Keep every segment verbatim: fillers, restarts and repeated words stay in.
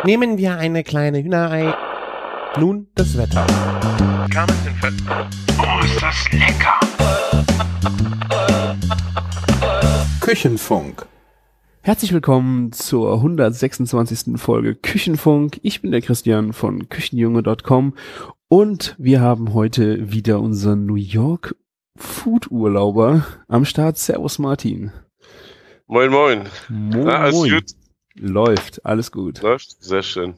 Nehmen wir eine kleine Hühnerei. Nun das Wetter. Oh, ist das lecker! Küchenfunk. Herzlich willkommen zur hundertsechsundzwanzigsten Folge Küchenfunk. Ich bin der Christian von Küchenjunge Punkt com und wir haben heute wieder unseren New York Food Urlauber am Start. Servus Martin. Moin, moin. Moin, Na, alles moin. gut? Läuft, alles gut. Läuft? Sehr schön.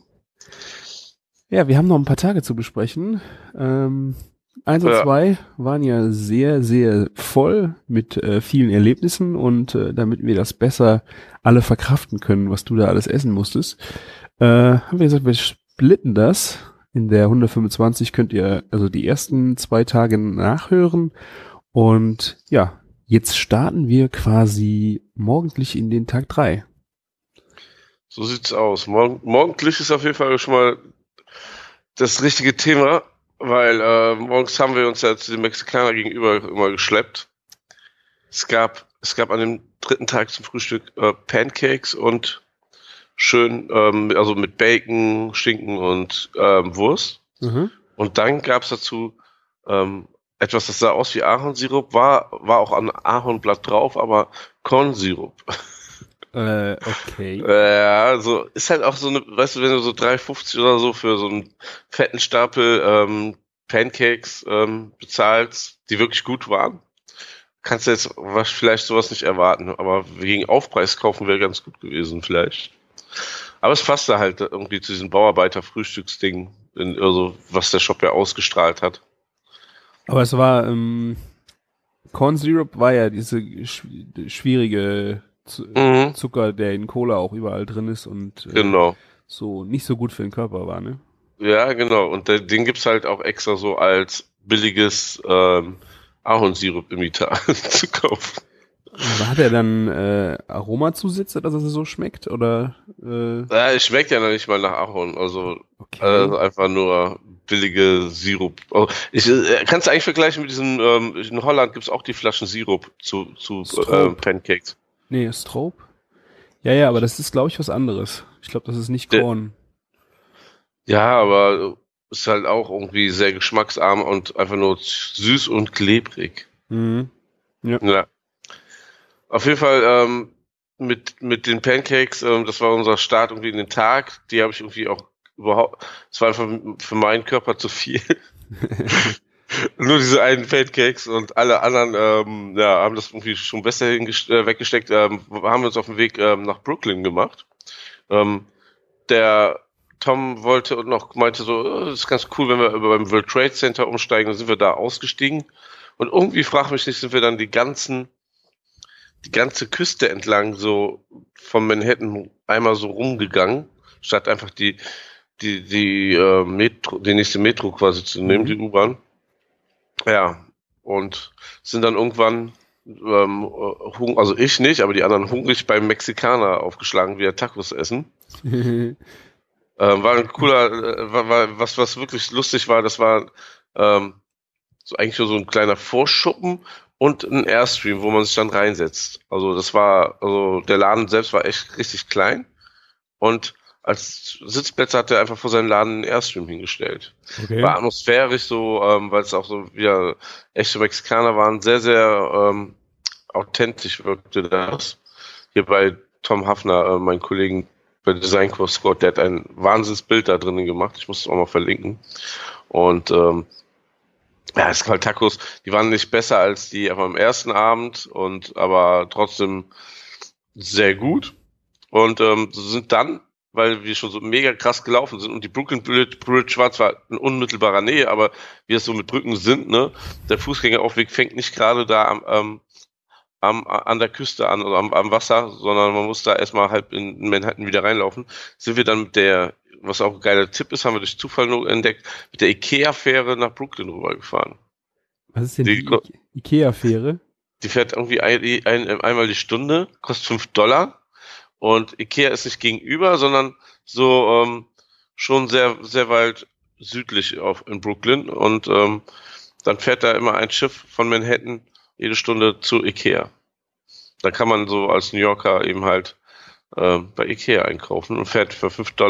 Ja, wir haben noch ein paar Tage zu besprechen. Ähm, eins und Ja. zwei waren ja sehr, sehr voll mit äh, vielen Erlebnissen und äh, damit wir das besser alle verkraften können, was du da alles essen musstest, äh, haben wir gesagt, wir splitten das. In der hundertfünfundzwanzig könnt ihr also die ersten zwei Tage nachhören und ja, jetzt starten wir quasi morgendlich in den Tag drei. So sieht's aus. Morgen, morgendlich ist auf jeden Fall schon mal das richtige Thema, weil äh, morgens haben wir uns ja zu den Mexikanern gegenüber immer geschleppt. Es gab, es gab an dem dritten Tag zum Frühstück äh, Pancakes und schön, ähm, also mit Bacon, Schinken und ähm, Wurst. Mhm. Und dann gab's dazu ähm, etwas, das sah aus wie Ahornsirup, war, war auch ein Ahornblatt drauf, aber Kornsirup. Äh, okay. Ja, so ist halt auch so eine, weißt du, wenn du so drei fünfzig oder so für so einen fetten Stapel ähm, Pancakes ähm, bezahlst, die wirklich gut waren, kannst du jetzt was, vielleicht sowas nicht erwarten. Aber gegen Aufpreis kaufen wäre ganz gut gewesen vielleicht. Aber es passte halt irgendwie zu diesem Bauarbeiter-Frühstücksding, in, also was der Shop ja ausgestrahlt hat. Aber es war, ähm, Corn Syrup war ja diese schw- schwierige Z- Mhm. Zucker, der in Cola auch überall drin ist und äh, Genau. so nicht so gut für den Körper war, ne? Ja, genau. Und der, den gibt's halt auch extra so als billiges ähm, Ahornsirup-Imitat zu kaufen. Hat er dann äh, Aromazusätze, dass es so schmeckt? Oder äh, Ja, es schmeckt ja noch nicht mal nach Ahorn, also okay. äh, einfach nur billige Sirup. Oh, ich äh, kannst du eigentlich vergleichen mit diesen, ähm, in Holland gibt's auch die Flaschen Sirup zu, zu Stroop. ähm, Pancakes. Nee, Stroop? Ja, ja, aber das ist, glaube ich, was anderes. Ich glaube, das ist nicht Der- Korn. Ja, aber ist halt auch irgendwie sehr geschmacksarm und einfach nur süß und klebrig. Mhm. Ja. Auf jeden Fall ähm, mit mit den Pancakes, ähm, das war unser Start irgendwie in den Tag. Die habe ich irgendwie auch überhaupt, es war einfach für meinen Körper zu viel. Nur diese einen Pancakes und alle anderen ähm, ja, haben das irgendwie schon besser hingest- äh, weggesteckt. Ähm, haben wir uns auf den Weg ähm, nach Brooklyn gemacht. Ähm, der Tom wollte und noch meinte so, oh, das ist ganz cool, wenn wir über beim World Trade Center umsteigen. Dann sind wir da ausgestiegen. Und irgendwie, frag mich nicht, sind wir dann die ganzen, die ganze Küste entlang so von Manhattan einmal so rumgegangen, statt einfach die, die, die, äh, Metro, die nächste Metro quasi zu nehmen, Mhm. die U-Bahn. Ja, und sind dann irgendwann, ähm, hung- also ich nicht, aber die anderen hungrig beim Mexikaner aufgeschlagen, wie er Tacos essen. Ähm, war ein cooler, äh, war, war, was, was wirklich lustig war, das war ähm, so eigentlich nur so ein kleiner Vorschuppen und ein Airstream, wo man sich dann reinsetzt. Also das war, also der Laden selbst war echt richtig klein und als Sitzplätze hat er einfach vor seinem Laden einen Airstream hingestellt. Okay. War atmosphärisch so, ähm, weil es auch so wieder echte Mexikaner waren, sehr, sehr ähm, authentisch wirkte das. Hier bei Tom Hafner, äh, mein Kollegen bei Designkurs Scott, der hat ein Wahnsinnsbild da drinnen gemacht. Ich muss es auch mal verlinken. Und ähm, ja, es halt Tacos, die waren nicht besser als die einfach am ersten Abend und aber trotzdem sehr gut. Und ähm, sind dann, weil wir schon so mega krass gelaufen sind und die Brooklyn Bridge, Bridge war zwar in unmittelbarer Nähe, aber wie es so mit Brücken sind, ne, der Fußgängeraufweg fängt nicht gerade da am, ähm, am an der Küste an oder am, am Wasser, sondern man muss da erstmal halb in Manhattan wieder reinlaufen. Sind wir dann mit der, was auch ein geiler Tipp ist, haben wir durch Zufall nur entdeckt, mit der Ikea-Fähre nach Brooklyn rübergefahren. Was ist denn die die, Ko- I- Ikea-Fähre? Die fährt irgendwie ein, ein, einmal die Stunde, kostet fünf Dollar. Und Ikea ist nicht gegenüber, sondern so ähm, schon sehr, sehr weit südlich auf, in Brooklyn. Und ähm, dann fährt da immer ein Schiff von Manhattan jede Stunde zu Ikea. Da kann man so als New Yorker eben halt äh, bei Ikea einkaufen und fährt für fünf Dollar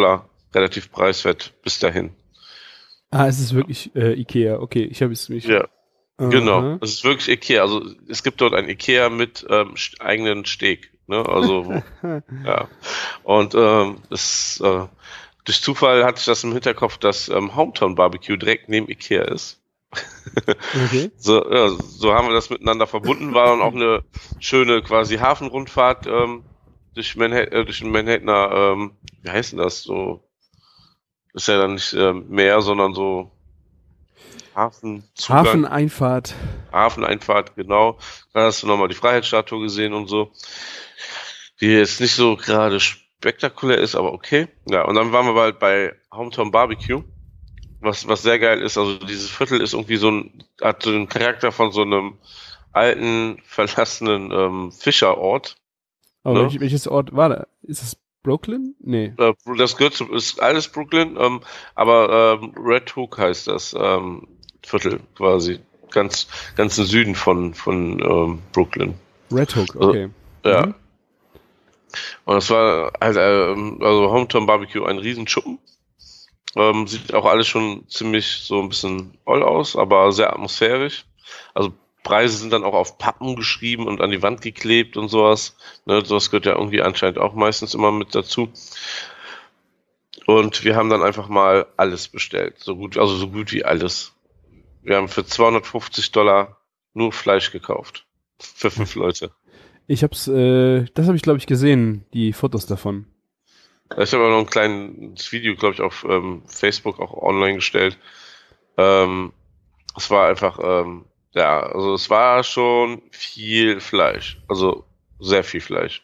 relativ preiswert bis dahin. Ah, es ist wirklich äh, Ikea. Okay, ich habe es mich... Ja, Aha. genau. Es ist wirklich Ikea. Also es gibt dort ein Ikea mit ähm, eigenen Steg. Ne? Also, wo, ja. Und ähm, es, äh, durch Zufall hatte ich das im Hinterkopf, dass ähm, Hometown Barbecue direkt neben Ikea ist. Okay. So, ja, so haben wir das miteinander verbunden. War dann auch eine schöne quasi Hafenrundfahrt ähm, durch, Manhattan, äh, durch den Manhattaner, ähm, wie heißt denn das? So, ist ja dann nicht ähm, Meer, sondern so Hafenzugang. Hafeneinfahrt. Hafeneinfahrt, genau. Da hast du nochmal die Freiheitsstatue gesehen und so. Die jetzt nicht so gerade spektakulär ist, aber okay. Ja, und dann waren wir bald bei Hometown Barbecue. Was, was sehr geil ist, also dieses Viertel ist irgendwie so ein, hat so den Charakter von so einem alten, verlassenen ähm, Fischerort. Aber Ne? welch, welches Ort war da? Ist es Brooklyn? Nee. Äh, das gehört zu, ist alles Brooklyn, ähm, aber ähm, Red Hook heißt das ähm, Viertel quasi. Ganz, ganz im Süden von, von ähm, Brooklyn. Red Hook, okay. Also, ja. Mhm. Und das war halt, ähm, also Hometown Barbecue, ein Riesenschuppen. Ähm, sieht auch alles schon ziemlich so ein bisschen oll aus, aber sehr atmosphärisch. Also Preise sind dann auch auf Pappen geschrieben und an die Wand geklebt und sowas. Ne, sowas gehört ja irgendwie anscheinend auch meistens immer mit dazu. Und wir haben dann einfach mal alles bestellt. So gut, also so gut wie alles. Wir haben für zweihundertfünfzig Dollar nur Fleisch gekauft. Für fünf Leute. Ich hab's, äh, das habe ich glaube ich gesehen, die Fotos davon. Ich habe auch noch ein kleines Video, glaube ich, auf ähm, Facebook auch online gestellt. Ähm, es war einfach, ähm, ja, also es war schon viel Fleisch. Also sehr viel Fleisch.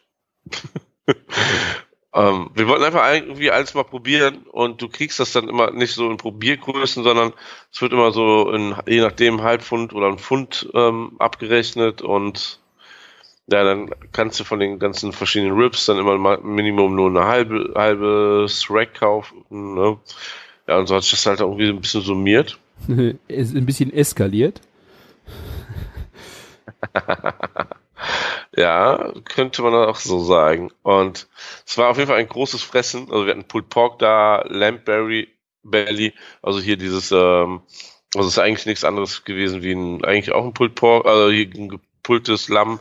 ähm, wir wollten einfach irgendwie alles mal probieren und du kriegst das dann immer nicht so in Probiergrößen, sondern es wird immer so in, je nachdem, Halbpfund oder ein Pfund ähm, abgerechnet und ja, dann kannst du von den ganzen verschiedenen Ribs dann immer mal Minimum nur eine halbe, halbe Rack kaufen, ne? Ja, und so hat sich das halt irgendwie ein bisschen summiert. Ist ein bisschen eskaliert. Ja, könnte man auch so sagen. Und es war auf jeden Fall ein großes Fressen. Also wir hatten Pulled Pork da, Lamb Belly, Belly, also hier dieses, ähm, also es ist eigentlich nichts anderes gewesen wie ein, eigentlich auch ein Pulled Pork, also hier ein gepultes Lamm.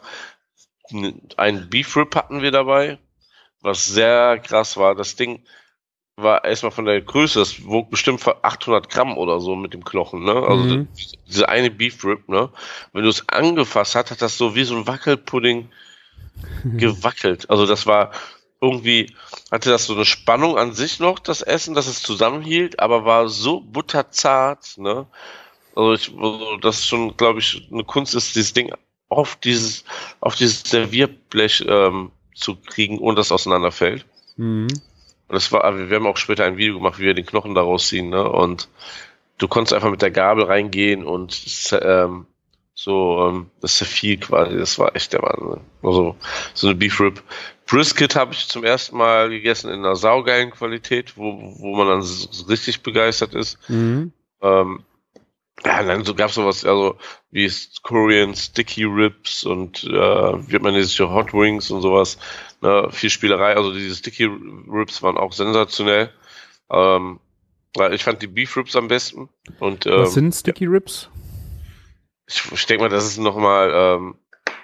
Ein Beef Rib hatten wir dabei, was sehr krass war. Das Ding war erstmal von der Größe, das wog bestimmt achthundert Gramm oder so mit dem Knochen, ne? Also Mhm. das, diese eine Beef Rib, ne? Wenn du es angefasst hast, hat das so wie so ein Wackelpudding gewackelt. Also das war irgendwie, hatte das so eine Spannung an sich noch, das Essen, dass es zusammenhielt, aber war so butterzart, ne? Also ich, also das ist schon, glaube ich, eine Kunst ist, dieses Ding auf dieses, auf dieses Servierblech ähm, zu kriegen, ohne dass es auseinanderfällt. Mhm. Und das war, wir haben auch später ein Video gemacht, wie wir den Knochen da rausziehen, ne? Und du konntest einfach mit der Gabel reingehen und ähm, so, ähm, das zerfiel quasi, das war echt der Wahnsinn. Also so eine Beef Rib. Brisket habe ich zum ersten Mal gegessen in einer saugeilen Qualität, wo, wo man dann so richtig begeistert ist. Mhm. Ähm, Ja, und dann so gab's sowas, also wie Korean Sticky Ribs und äh, vietnamesische Hot Wings und sowas. Ne, viel Spielerei, also diese Sticky Ribs waren auch sensationell. Ähm, ja, ich fand die Beef Ribs am besten. Und, ähm, Was sind Sticky Ribs? ich, ich denke mal, das ist nochmal ähm,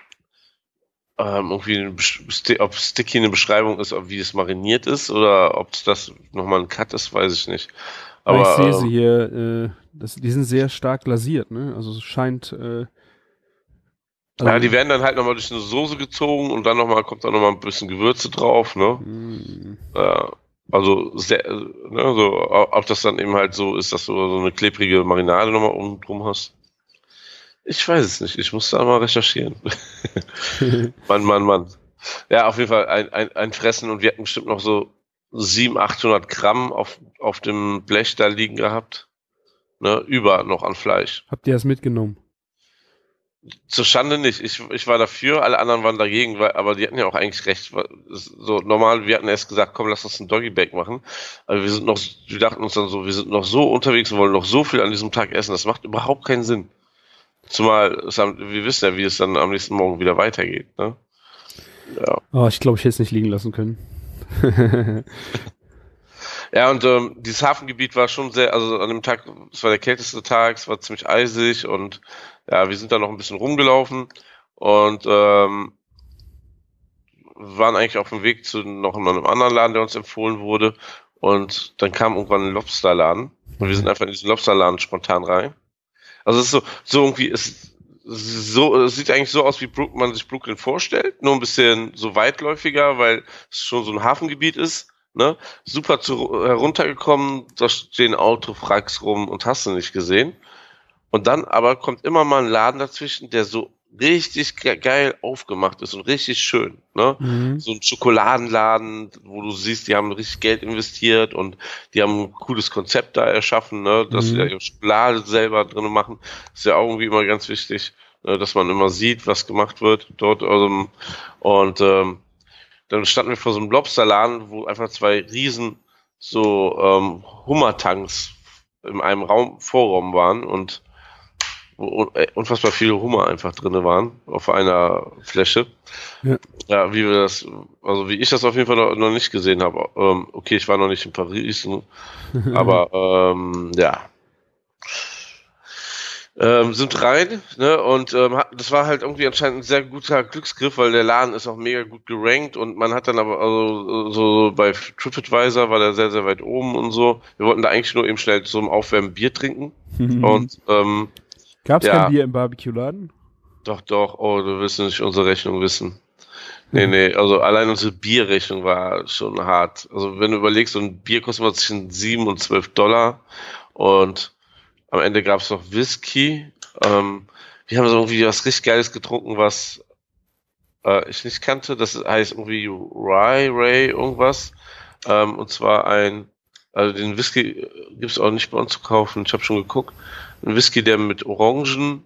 ähm, irgendwie, eine, Best- ob Sticky eine Beschreibung ist, ob wie es mariniert ist oder ob das nochmal ein Cut ist, weiß ich nicht. Aber Aber ich sehe ähm, sie hier, äh, das, die sind sehr stark glasiert, ne? Also es scheint, äh, also, ja, die werden dann halt nochmal durch eine Soße gezogen und dann nochmal, kommt da nochmal ein bisschen Gewürze drauf, ne? mh. Ja, also sehr, ne, so, ob das dann eben halt so ist, dass du so eine klebrige Marinade nochmal um drum hast. Ich weiß es nicht, ich muss da mal recherchieren. Mann, Mann, Mann. Ja, auf jeden Fall ein, ein, ein Fressen und wir hatten bestimmt noch so siebenhundert, achthundert Gramm auf, auf dem Blech da liegen gehabt. Ne, über noch an Fleisch. Habt ihr das mitgenommen? Zur Schande nicht. Ich, ich war dafür, alle anderen waren dagegen, weil, aber die hatten ja auch eigentlich recht. So normal, wir hatten erst gesagt, komm, lass uns ein Doggy-Bag machen. Aber wir sind noch, wir dachten uns dann so, wir sind noch so unterwegs und wollen noch so viel an diesem Tag essen. Das macht überhaupt keinen Sinn. Zumal, es haben, wir wissen ja, wie es dann am nächsten Morgen wieder weitergeht. Ne? Ja. Oh, ich glaube, ich hätte es nicht liegen lassen können. Ja, und ähm, dieses Hafengebiet war schon sehr, also an dem Tag, es war der kälteste Tag, es war ziemlich eisig und ja, wir sind da noch ein bisschen rumgelaufen und ähm, waren eigentlich auf dem Weg zu noch einem anderen Laden, der uns empfohlen wurde. Und dann kam irgendwann ein Lobsterladen und wir sind einfach in diesen Lobsterladen spontan rein. Also es ist so, so irgendwie, es, so, es sieht eigentlich so aus, wie Brook, man sich Brooklyn vorstellt, nur ein bisschen so weitläufiger, weil es schon so ein Hafengebiet ist. Ne? Super zu, heruntergekommen, da stehen Autofracks rum und hast du nicht gesehen. Und dann aber kommt immer mal ein Laden dazwischen, der so richtig ge geil aufgemacht ist und richtig schön. Ne? Mhm. So ein Schokoladenladen, wo du siehst, die haben richtig Geld investiert und die haben ein cooles Konzept da erschaffen, ne? Dass Mhm. sie da ihre Schokolade selber drin machen. Ist ja auch irgendwie immer ganz wichtig, ne? Dass man immer sieht, was gemacht wird dort. Also, und ähm, dann standen wir vor so einem Lobsterladen, wo einfach zwei riesen so ähm, Hummertanks in einem Raum, Vorraum waren und wo äh, unfassbar viele Hummer einfach drinne waren auf einer Fläche. Ja. Ja, wie wir das, also wie ich das auf jeden Fall noch, noch nicht gesehen habe. Ähm, okay, ich war noch nicht in Paris, ne? aber ähm, ja. Ähm, sind rein, ne, und ähm, hat- das war halt irgendwie anscheinend ein sehr guter Glücksgriff, weil der Laden ist auch mega gut gerankt und man hat dann aber, also so so bei TripAdvisor war der sehr, sehr weit oben und so. Wir wollten da eigentlich nur eben schnell zum Aufwärmen Bier trinken und ähm, Gab's ja. kein Bier im Barbecue-Laden? doch, doch, oh, du willst nicht unsere Rechnung wissen. Nee, nee, also allein unsere Bierrechnung war schon hart. Also wenn du überlegst, so ein Bier kostet mal zwischen sieben und zwölf Dollar und am Ende gab es noch Whisky. Ähm, wir haben so irgendwie was richtig Geiles getrunken, was äh, ich nicht kannte. Das heißt irgendwie Rye Ray irgendwas. Ähm, und zwar ein, also den Whisky gibt's auch nicht bei uns zu kaufen. Ich habe schon geguckt. Ein Whisky, der mit Orangen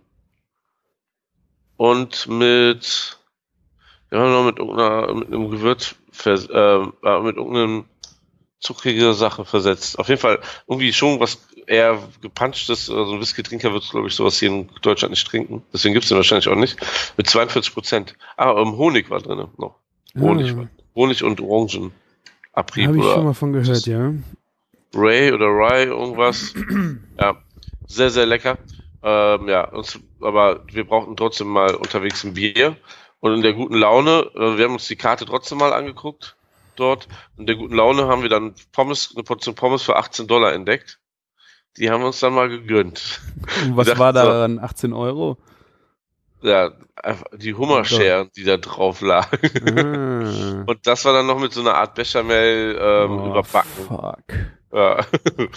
und mit, wir haben noch mit irgendeiner, mit einem Gewürz, vers- äh, äh, mit irgendeinem zuckrige Sache versetzt. Auf jeden Fall irgendwie schon was eher gepunchtes, also ein Whisky-Trinker wird, glaube ich, sowas hier in Deutschland nicht trinken. Deswegen gibt's den wahrscheinlich auch nicht. Mit zweiundvierzig Prozent. Ah, ähm, Honig war drin noch. Honig, Ah. war- Honig und Orangen. Abrieb Habe ich oder schon mal von gehört, ja. Ray oder Rye, irgendwas. Ja, sehr, sehr lecker. Ähm, ja, uns, aber wir brauchten trotzdem mal unterwegs ein Bier. Und in der guten Laune, äh, wir haben uns die Karte trotzdem mal angeguckt dort. In der guten Laune haben wir dann Pommes, eine Portion Pommes für achtzehn Dollar entdeckt. Die haben wir uns dann mal gegönnt. Und was Wir war dachten so, daran? achtzehn Euro? ja, einfach die Hummerscheren, die da drauf lagen. Ah. Und das war dann noch mit so einer Art Bechamel ähm, Oh, überbacken. fuck. Ja.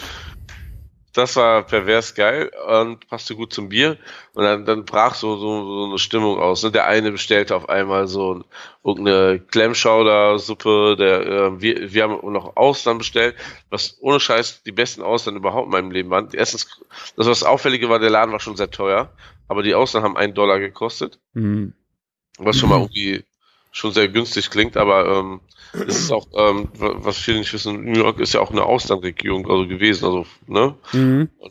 Das war pervers geil und passte gut zum Bier. Und dann, dann brach so, so, so eine Stimmung aus. Ne? Der eine bestellte auf einmal so ein, irgendeine Clam-Chowder-Suppe. Der, äh, wir, wir haben noch Austern bestellt, was ohne Scheiß die besten Austern überhaupt in meinem Leben waren. Erstens, das was Auffällige war, der Laden war schon sehr teuer, aber die Austern haben einen Dollar gekostet. Mhm. Was schon mal irgendwie schon sehr günstig klingt, aber ähm, es ist auch, ähm, was viele nicht wissen, New York ist ja auch eine Austernregion also gewesen, also, ne? Mhm. Und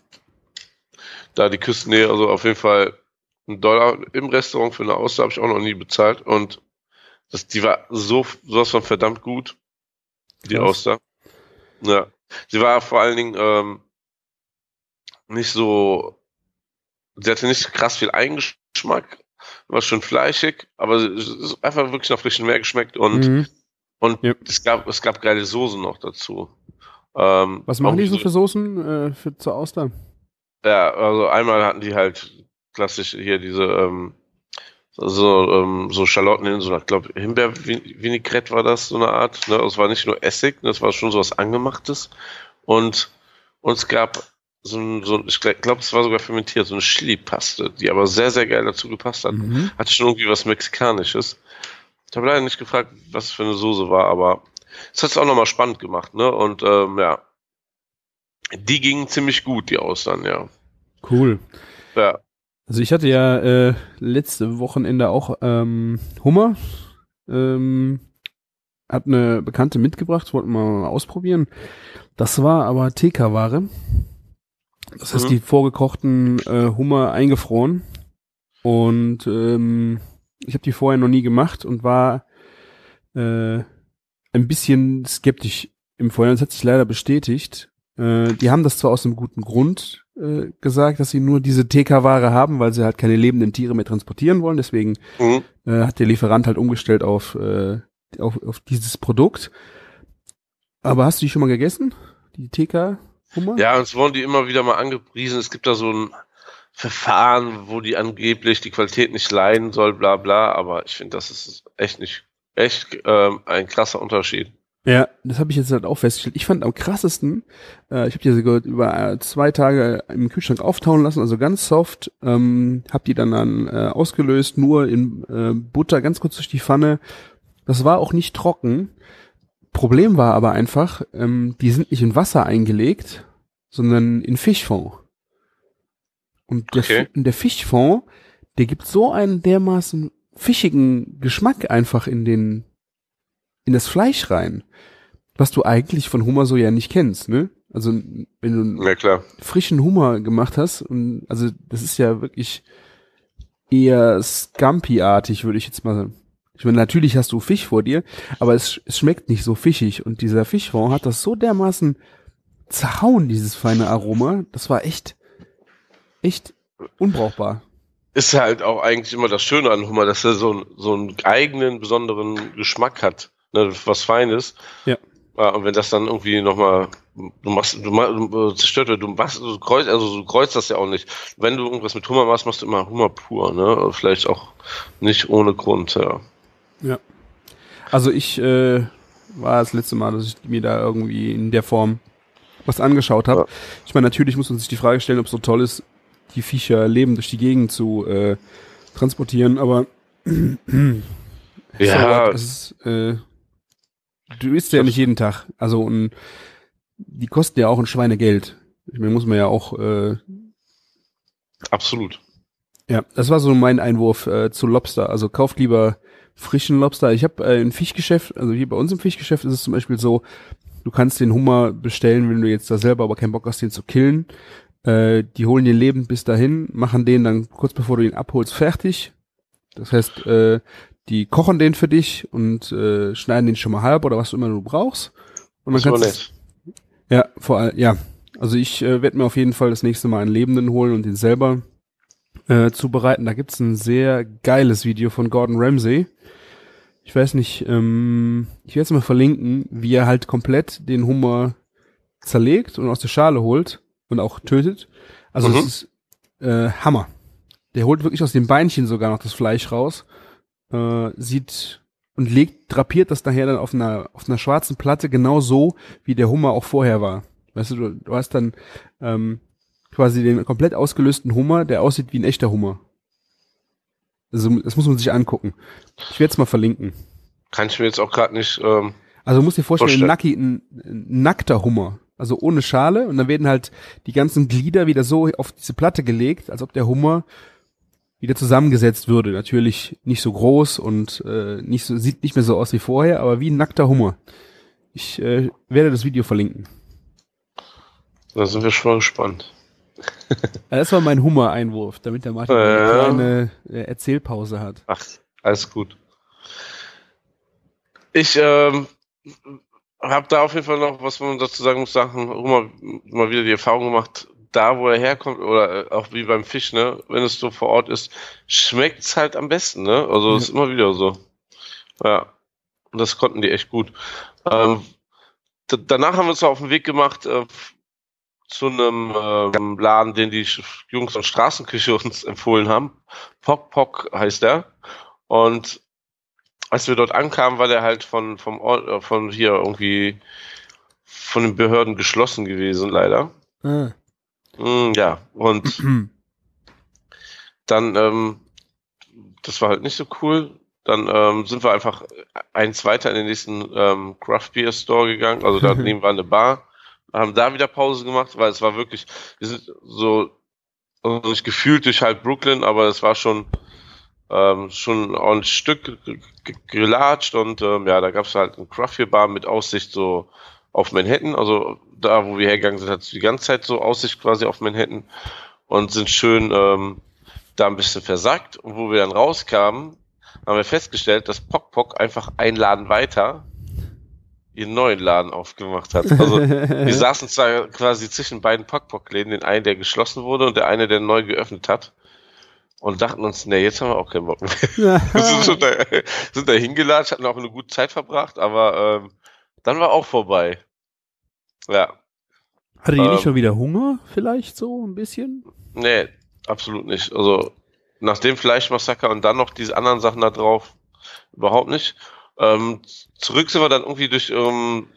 da die Küstennähe, also auf jeden Fall ein Dollar im Restaurant für eine Auster habe ich auch noch nie bezahlt und das, die war so, sowas von verdammt gut, die Krass. Auster. Ja. Sie war vor allen Dingen ähm, nicht so, sie hatte nicht krass viel Eigengeschmack, war schon fleischig, aber es ist einfach wirklich nach frischem Meer geschmeckt und Mhm. Und Ja. es gab, es gab geile Soßen noch dazu. Ähm, Was machen auch die so so- für Soßen äh, für, zur Austern? Ja, also einmal hatten die halt klassisch hier diese, ähm, so, ähm, so Schalotten in so einer, glaube Himbeer-Vinaigrette war das, so eine Art. Ne? Es war nicht nur Essig, ne? Es war schon so was Angemachtes. Und, und es gab so ein, so, ein- ich glaube, es war sogar fermentiert, so eine Chili-Paste, die aber sehr, sehr geil dazu gepasst hat. Mhm. Hatte schon irgendwie was Mexikanisches. Ich habe leider nicht gefragt, was es für eine Soße war, aber es hat es auch nochmal spannend gemacht, ne? Und ähm, ja, die gingen ziemlich gut, die Austern, ja. Cool. Ja. Also ich hatte ja äh, letzte Wochenende auch ähm, Hummer. Ähm, hat eine Bekannte mitgebracht, wollten wir mal ausprobieren. Das war aber T K-Ware. Das heißt, Mhm. die vorgekochten äh, Hummer eingefroren. Und ähm, ich habe die vorher noch nie gemacht und war äh, ein bisschen skeptisch im Vorhinein, das hat sich leider bestätigt. Äh, die haben das zwar aus einem guten Grund äh, gesagt, dass sie nur diese T K-Ware haben, weil sie halt keine lebenden Tiere mehr transportieren wollen. Deswegen mhm. äh, hat der Lieferant halt umgestellt auf, äh, auf, auf dieses Produkt. Aber hast du die schon mal gegessen? Die T K-Hummer? Ja, uns wurden die immer wieder mal angepriesen. Es gibt da so ein Verfahren, wo die angeblich die Qualität nicht leiden soll, bla bla. Aber ich finde, das ist echt nicht, echt ähm, ein krasser Unterschied. Ja, das habe ich jetzt halt auch festgestellt. Ich fand am krassesten, äh, ich habe die sogar über äh, zwei Tage im Kühlschrank auftauen lassen, also ganz soft, ähm, habe die dann, dann äh, ausgelöst, nur in äh, Butter, ganz kurz durch die Pfanne. Das war auch nicht trocken. Problem war aber einfach, ähm, die sind nicht in Wasser eingelegt, sondern in Fischfond. Und der, okay. der Fischfond, der gibt so einen dermaßen fischigen Geschmack einfach in den in das Fleisch rein, was du eigentlich von Hummer so ja nicht kennst, ne? Also wenn du ja, klar. frischen Hummer gemacht hast, und also das ist ja wirklich eher Scampi-artig, würde ich jetzt mal sagen. Ich meine, natürlich hast du Fisch vor dir, aber es, es schmeckt nicht so fischig. Und dieser Fischfond hat das so dermaßen zerhauen, dieses feine Aroma. Das war echt, echt unbrauchbar. Ist halt auch eigentlich immer das Schöne an Hummer, dass er so, so einen eigenen, besonderen Geschmack hat. Ne, was Feines. Ja. Ja, und wenn das dann irgendwie nochmal, du machst, du, du zerstört wird, du machst, du kreuzt, also du kreuzt das ja auch nicht. Wenn du irgendwas mit Hummer machst, machst du immer Hummer pur, ne? Vielleicht auch nicht ohne Grund, ja. Ja. Also ich äh, war das letzte Mal, dass ich mir da irgendwie in der Form was angeschaut habe. Ja. Ich meine, natürlich muss man sich die Frage stellen, ob es so toll ist, die Viecher leben durch die Gegend zu äh, transportieren, aber ja, es ist, äh, du isst ja nicht jeden Tag. Also und die kosten ja auch ein Schweinegeld. Ich meine, muss man ja auch äh, absolut. Ja, das war so mein Einwurf äh, zu Lobster. Also kauft lieber frischen Lobster. Ich habe äh, ein Fischgeschäft, also hier bei uns im Fischgeschäft ist es zum Beispiel so, du kannst den Hummer bestellen, wenn du jetzt da selber aber keinen Bock hast, den zu killen. Äh, die holen den lebend bis dahin, machen den dann kurz bevor du ihn abholst fertig. Das heißt, äh, die kochen den für dich und äh, schneiden den schon mal halb oder was immer du brauchst. Und dann kannst nett. Ja, vor allem, ja. Also ich äh, werde mir auf jeden Fall das nächste Mal einen lebenden holen und den selber äh, zubereiten. Da gibt's ein sehr geiles Video von Gordon Ramsay. Ich weiß nicht, ähm, ich werde es mal verlinken, wie er halt komplett den Hummer zerlegt und aus der Schale holt und auch tötet. Also mhm. es ist äh, Hammer. Der holt wirklich aus den Beinchen sogar noch das Fleisch raus. Äh, sieht und legt, drapiert das nachher dann auf einer auf einer schwarzen Platte genau so, wie der Hummer auch vorher war. Weißt du, du, du hast dann ähm, quasi den komplett ausgelösten Hummer, der aussieht wie ein echter Hummer. Also das muss man sich angucken. Ich werde es mal verlinken. Kann ich mir jetzt auch gerade nicht ähm, Also du musst dir vorstellen, vorstellen. Ein, Nacki, ein, ein nackter Hummer. Also ohne Schale und dann werden halt die ganzen Glieder wieder so auf diese Platte gelegt, als ob der Hummer wieder zusammengesetzt würde. Natürlich nicht so groß und äh, nicht so, sieht nicht mehr so aus wie vorher, aber wie ein nackter Hummer. Ich äh, werde das Video verlinken. Da sind wir schon mal gespannt. Das war mein Hummer-Einwurf, damit der Martin äh, eine kleine äh, Erzählpause hat. Ach, alles gut. Ich ähm, habe da auf jeden Fall noch, was man dazu sagen muss, Sachen, immer mal wieder die Erfahrung gemacht, da wo er herkommt, oder auch wie beim Fisch, ne, wenn es so vor Ort ist, schmeckt es halt am besten, ne? Also ja. Ist immer wieder so. Ja. Und das konnten die echt gut. Ähm, d- danach haben wir uns auf den Weg gemacht äh, zu einem äh, Laden, den die Jungs von Straßenküche uns empfohlen haben. Pok Pok heißt der. Und als wir dort ankamen, war der halt von vom Ort, äh, von hier irgendwie von den Behörden geschlossen gewesen, leider. Ah. Mm, ja, und dann, ähm, das war halt nicht so cool. Dann ähm, sind wir einfach eins weiter in den nächsten ähm, Craft Beer Store gegangen. Also da neben war eine Bar. Haben da wieder Pause gemacht, weil es war wirklich, wir sind so, also nicht gefühlt durch halb Brooklyn, aber es war schon ähm, schon ein Stück g- g- gelatscht und ähm, ja, da gab es halt eine Craft Beer Bar mit Aussicht so auf Manhattan. Also da, wo wir hergegangen sind, hat es die ganze Zeit so Aussicht quasi auf Manhattan und sind schön ähm, da ein bisschen versackt. Und wo wir dann rauskamen, haben wir festgestellt, dass Pok Pok einfach einen Laden weiter ihren neuen Laden aufgemacht hat. Also die saßen zwar quasi zwischen beiden Pock-Pock-Läden, den einen, der geschlossen wurde und der eine, der neu geöffnet hat. Und dachten uns, nee, jetzt haben wir auch keinen Bock mehr. sind, da, sind da hingelatscht, hatten auch eine gute Zeit verbracht, aber ähm, dann war auch vorbei. Ja. Hatte die ähm, nicht schon wieder Hunger vielleicht so ein bisschen? Nee, absolut nicht. Also nach dem Fleischmassaker und dann noch diese anderen Sachen da drauf, überhaupt nicht. Ähm, zurück sind wir dann irgendwie durch ähm,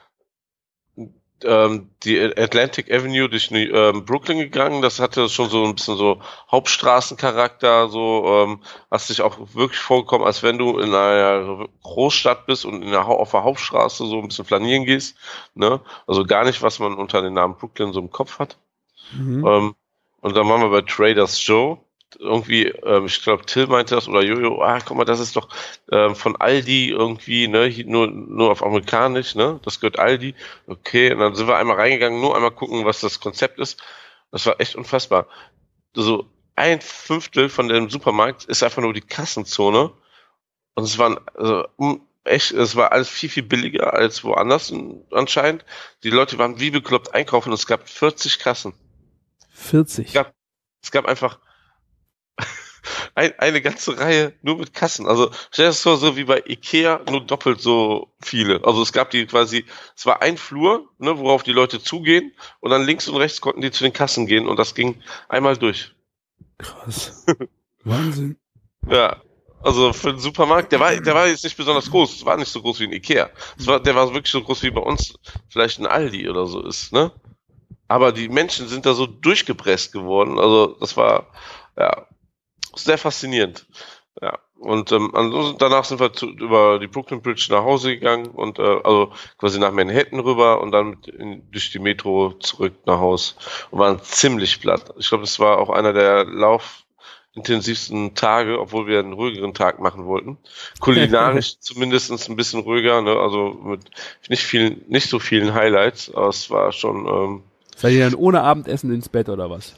ähm, die Atlantic Avenue durch ähm, Brooklyn gegangen. Das hatte schon so ein bisschen so Hauptstraßencharakter, so ähm, hast dich auch wirklich vorgekommen, als wenn du in einer Großstadt bist und in der, auf der Hauptstraße so ein bisschen flanieren gehst. Ne? Also gar nicht, was man unter dem Namen Brooklyn so im Kopf hat. Mhm. Ähm, und dann waren wir bei Trader's Joe. Irgendwie, ähm, ich glaube, Till meinte das oder Jojo, ah, guck mal, das ist doch ähm, von Aldi irgendwie, ne, hier nur, nur auf amerikanisch, ne, das gehört Aldi. Okay, und dann sind wir einmal reingegangen, nur einmal gucken, was das Konzept ist. Das war echt unfassbar. So ein Fünftel von dem Supermarkt ist einfach nur die Kassenzone. Und es waren, also, echt, es war alles viel, viel billiger als woanders anscheinend. Die Leute waren wie bekloppt einkaufen und es gab vierzig Kassen. vierzig? Es gab, es gab einfach Ein, eine ganze Reihe nur mit Kassen. Also stell dir das vor, so wie bei Ikea, nur doppelt so viele. Also es gab die quasi, es war ein Flur, ne, worauf die Leute zugehen und dann links und rechts konnten die zu den Kassen gehen und das ging einmal durch. Krass. Wahnsinn. Ja, also für den Supermarkt, der war, der war jetzt nicht besonders groß, es war nicht so groß wie ein Ikea. Es war, der war wirklich so groß wie bei uns vielleicht ein Aldi oder so ist, ne? Aber die Menschen sind da so durchgepresst geworden. Also das war, ja, sehr faszinierend. Ja. Und ähm, also danach sind wir zu, über die Brooklyn Bridge nach Hause gegangen und äh, also quasi nach Manhattan rüber und dann mit in, durch die Metro zurück nach Haus und waren ziemlich platt. Ich glaube, das war auch einer der laufintensivsten Tage, obwohl wir einen ruhigeren Tag machen wollten. Kulinarisch zumindest ein bisschen ruhiger, ne? Also mit nicht vielen, nicht so vielen Highlights, aber es war schon. Ähm, Seid ihr dann ohne Abendessen ins Bett oder was?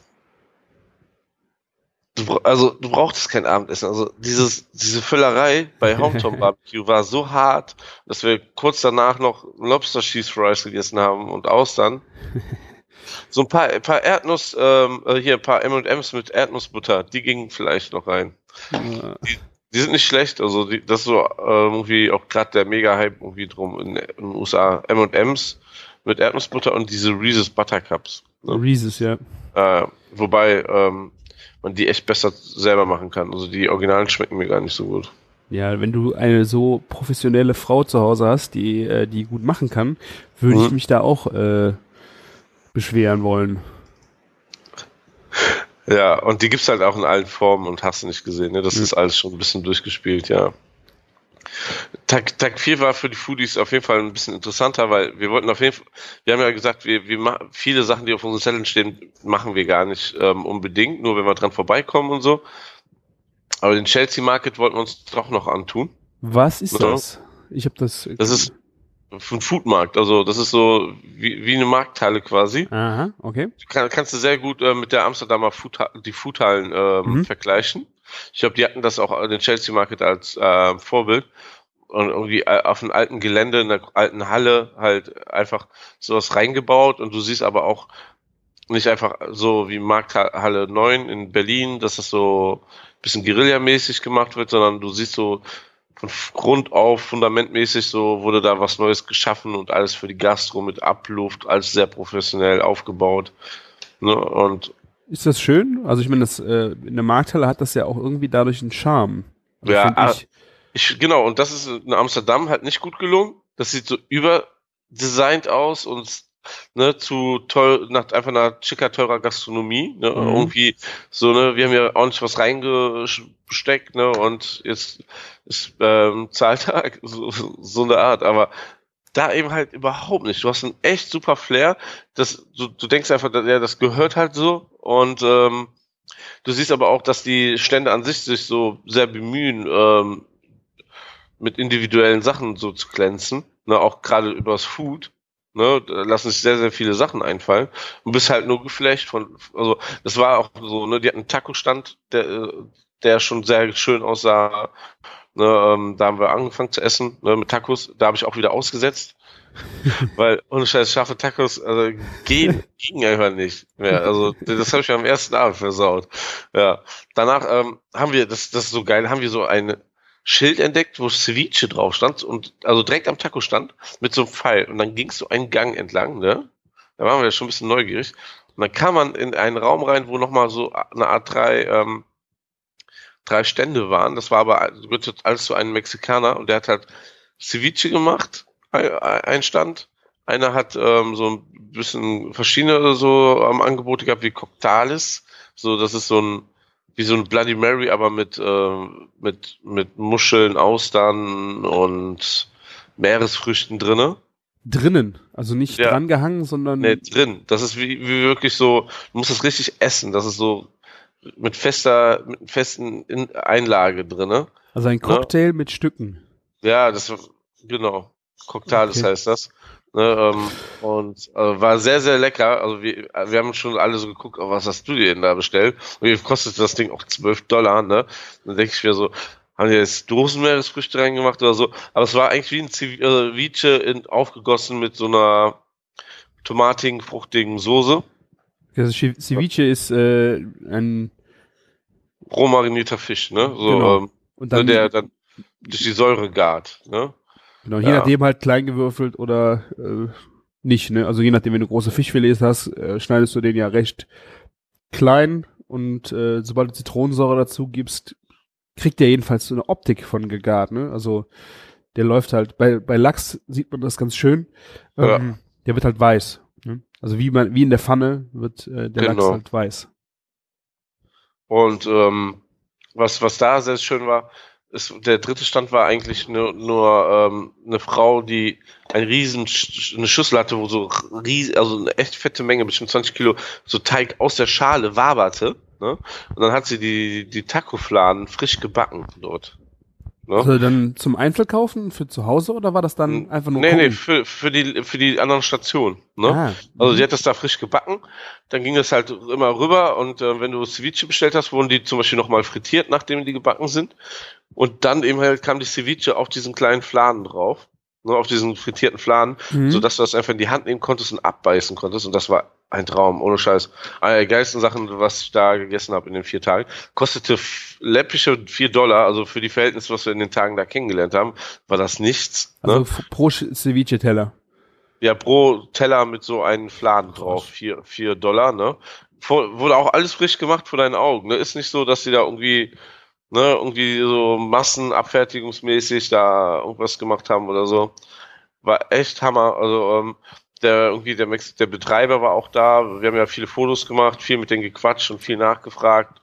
Du, also du brauchtest kein Abendessen. Also dieses diese Völlerei bei Hometown Barbecue war so hart, dass wir kurz danach noch Lobster Cheese Fries gegessen haben und Austern. So ein paar, ein paar Erdnuss, ähm, hier ein paar M und M's mit Erdnussbutter, die gingen vielleicht noch rein. Ja. Die, die sind nicht schlecht. Also die, das ist so äh, irgendwie auch gerade der Mega-Hype irgendwie drum in, in den U S A. M und M's mit Erdnussbutter und diese Reese's Buttercups. Ne? Reese's, ja. Äh, wobei ähm, man die echt besser selber machen kann. Also die Originalen schmecken mir gar nicht so gut. Ja, wenn du eine so professionelle Frau zu Hause hast, die äh, die gut machen kann, würde Mhm. ich mich da auch äh, beschweren wollen. Ja, und die gibt's halt auch in allen Formen und hast du nicht gesehen. Ne? Das Mhm. ist alles schon ein bisschen durchgespielt, ja. Tag, Tag vier war für die Foodies auf jeden Fall ein bisschen interessanter, weil wir wollten auf jeden Fall, wir haben ja gesagt, wir, wir machen viele Sachen, die auf unseren Zetteln stehen, machen wir gar nicht ähm, unbedingt, nur wenn wir dran vorbeikommen und so. Aber den Chelsea Market wollten wir uns doch noch antun. Was ist Ja. das? Ich habe das. Das ist ein Foodmarkt, also das ist so wie, wie eine Markthalle quasi. Aha, okay. Kann, kannst du sehr gut äh, mit der Amsterdamer Food, die Foodhallen ähm, Mhm. vergleichen. Ich glaube, die hatten das auch äh, den Chelsea Market als äh, Vorbild. Und irgendwie äh, auf einem alten Gelände, in einer alten Halle halt einfach sowas reingebaut und du siehst aber auch nicht einfach so wie Markthalle neun in Berlin, dass das so ein bisschen Guerilla-mäßig gemacht wird, sondern du siehst so von Grund auf, fundamentmäßig so wurde da was Neues geschaffen und alles für die Gastro mit Abluft, alles sehr professionell aufgebaut. Ne? Und Ist das schön? Also ich meine, das äh, in der Markthalle hat das ja auch irgendwie dadurch einen Charme. Also ja, find ich, ich, genau, und das ist in Amsterdam halt nicht gut gelungen. Das sieht so überdesignt aus und ne, zu toll, nach einfach einer schicker, teurer Gastronomie, ne, Mhm. irgendwie so, ne, wir haben ja ordentlich was reingesteckt, ne, und jetzt ist ähm, Zahltag, so, so eine Art, aber da eben halt überhaupt nicht. Du hast einen echt super Flair, das, du, du denkst einfach, ja, das gehört halt so und ähm, du siehst aber auch, dass die Stände an sich sich so sehr bemühen, ähm, mit individuellen Sachen so zu glänzen, ne, auch gerade übers Food, ne, da lassen sich sehr, sehr viele Sachen einfallen und bist halt nur geflasht von, also, das war auch so, ne, die hatten einen Taco-Stand, der, äh, der schon sehr schön aussah, Ne, ähm, da haben wir angefangen zu essen, ne, mit Tacos. Da habe ich auch wieder ausgesetzt. Weil, ohne Scheiß, scharfe Tacos, also, gehen, ging einfach nicht mehr. Also, das habe ich am ersten Abend versaut. Ja. Danach, ähm, haben wir, das, das ist so geil, haben wir so ein Schild entdeckt, wo Ceviche drauf stand und, also direkt am Taco stand, mit so einem Pfeil. Und dann gingst du einen Gang entlang, ne? Da waren wir ja schon ein bisschen neugierig. Und dann kam man in einen Raum rein, wo nochmal so eine Art drei, ähm, drei Stände waren. Das war aber, gehört alles zu einem Mexikaner und der hat halt Ceviche gemacht, ein Stand. Einer hat ähm, so ein bisschen verschiedene so am Angebot gehabt wie Coctales. So, das ist so ein wie so ein Bloody Mary, aber mit äh, mit mit Muscheln, Austern und Meeresfrüchten drinne. Drinnen, also nicht Ja. dran gehangen, sondern Nee, drin. Das ist wie, wie wirklich so, du musst es richtig essen. Das ist so mit fester, mit festen In- Einlage drinne. also ein Cocktail mit Stücken. Ja, das genau. Coctales Okay. heißt das. Ne, ähm, und äh, war sehr, sehr lecker. Also wir, wir haben schon alle so geguckt, oh, was hast du dir denn da bestellt? Und wie kostet das Ding auch zwölf Dollar, ne? Dann denke ich mir so, haben die jetzt Dosenmeeresfrüchte reingemacht oder so? Aber es war eigentlich wie ein Ceviche in, aufgegossen mit so einer tomatigen, fruchtigen Soße. Also Ce- Ceviche ist äh, ein Roh marinierter Fisch, ne? So, Genau. ähm, und ne, dann der dann durch die Säure gart, ne? genau, je ja. nachdem halt klein gewürfelt oder äh, nicht, ne? Also je nachdem, wenn du große Fischfilets hast, äh, schneidest du den ja recht klein und äh, sobald du Zitronensäure dazu gibst, kriegt der jedenfalls so eine Optik von gegart, ne? Also der läuft halt, bei, bei Lachs sieht man das ganz schön, ähm, Ja. der wird halt weiß, ne? Also wie man, wie in der Pfanne wird äh, der Lachs Genau. halt weiß. Und ähm, was, was da sehr schön war, ist, der dritte Stand war eigentlich nur, nur ähm, eine Frau, die ein riesen Sch- eine Schüssel hatte, wo so ries, also eine echt fette Menge, bestimmt zwanzig Kilo, so Teig aus der Schale waberte, ne? Und dann hat sie die, die Taco-Fladen frisch gebacken dort. Ne? Also dann zum Einzelkaufen für zu Hause oder war das dann einfach nur Nee, gucken? nee, für, für die, für die anderen Stationen, ne? Ah, Also mhm. sie hat das da frisch gebacken, dann ging es halt immer rüber und äh, wenn du Ceviche bestellt hast, wurden die zum Beispiel nochmal frittiert, nachdem die gebacken sind. Und dann eben halt kam die Ceviche auf diesen kleinen Fladen drauf, ne, auf diesen frittierten Fladen, Mhm. sodass du das einfach in die Hand nehmen konntest und abbeißen konntest. Und das war ein Traum, ohne Scheiß. Eine der geilsten Sachen, was ich da gegessen habe in den vier Tagen. Kostete f- läppische vier Dollar, also für die Verhältnisse, was wir in den Tagen da kennengelernt haben, war das nichts. Also Ne? f- pro Sch- Ceviche-Teller. Ja, pro Teller mit so einem Fladen drauf, vier, vier Dollar, ne? Vor, wurde auch alles frisch gemacht vor deinen Augen, ne? Ist nicht so, dass die da irgendwie, ne, irgendwie so massenabfertigungsmäßig da irgendwas gemacht haben oder so. War echt Hammer. Also, ähm, der irgendwie, der, Mex der Betreiber war auch da. Wir haben ja viele Fotos gemacht, viel mit denen gequatscht und viel nachgefragt.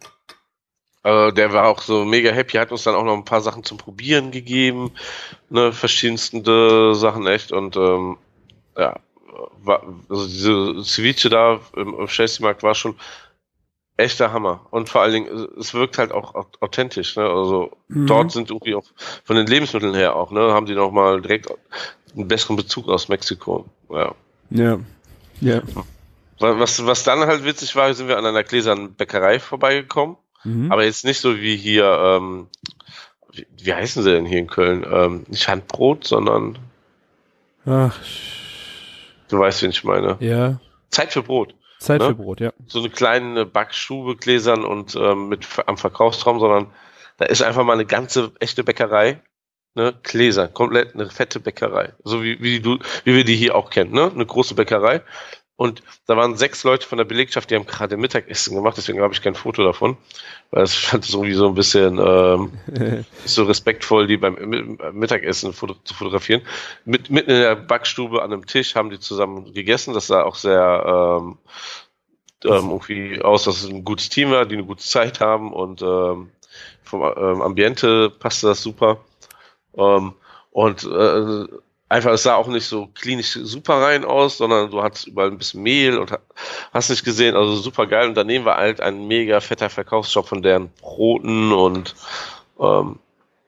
Äh, der war auch so mega happy, hat uns dann auch noch ein paar Sachen zum Probieren gegeben, ne, verschiedenste Sachen echt und ähm, ja, war, also diese Ceviche da im, im Chelsea-Markt war schon echter Hammer. Und vor allen Dingen, es wirkt halt auch au- authentisch, ne? Also Mhm. dort sind irgendwie auch von den Lebensmitteln her auch, ne, haben die nochmal direkt einen besseren Bezug aus Mexiko. Ja. Ja. Ja. Wa- Was, was dann halt witzig war, sind wir an einer gläsernen Bäckerei vorbeigekommen. Mhm. Aber jetzt nicht so wie hier, ähm, wie, wie heißen sie denn hier in Köln? Ähm, nicht Handbrot, sondern Ach, du weißt, wen ich meine. ja. Zeit für Brot. Zeit Ne? für Brot, ja. So eine kleine Backstube, Gläsern und ähm, mit am Verkaufsraum, sondern da ist einfach mal eine ganze echte Bäckerei, ne, Gläser, komplett eine fette Bäckerei, so wie wie du, wie wir die hier auch kennen, ne, eine große Bäckerei. Und da waren sechs Leute von der Belegschaft, die haben gerade Mittagessen gemacht, deswegen habe ich kein Foto davon, weil ich fand es irgendwie so ein bisschen ähm, so respektvoll, die beim Mi- Mittagessen foto zu fotografieren. Mit, mitten in der Backstube an einem Tisch haben die zusammen gegessen, das sah auch sehr ähm, ähm, irgendwie aus, dass es ein gutes Team war, die eine gute Zeit haben und ähm, vom ähm, Ambiente passte das super. Ähm, und äh, einfach, es sah auch nicht so klinisch super rein aus, sondern du hattest überall ein bisschen Mehl und ha- hast nicht gesehen, also super geil. Und daneben war halt ein mega fetter Verkaufsshop von deren Broten und ähm,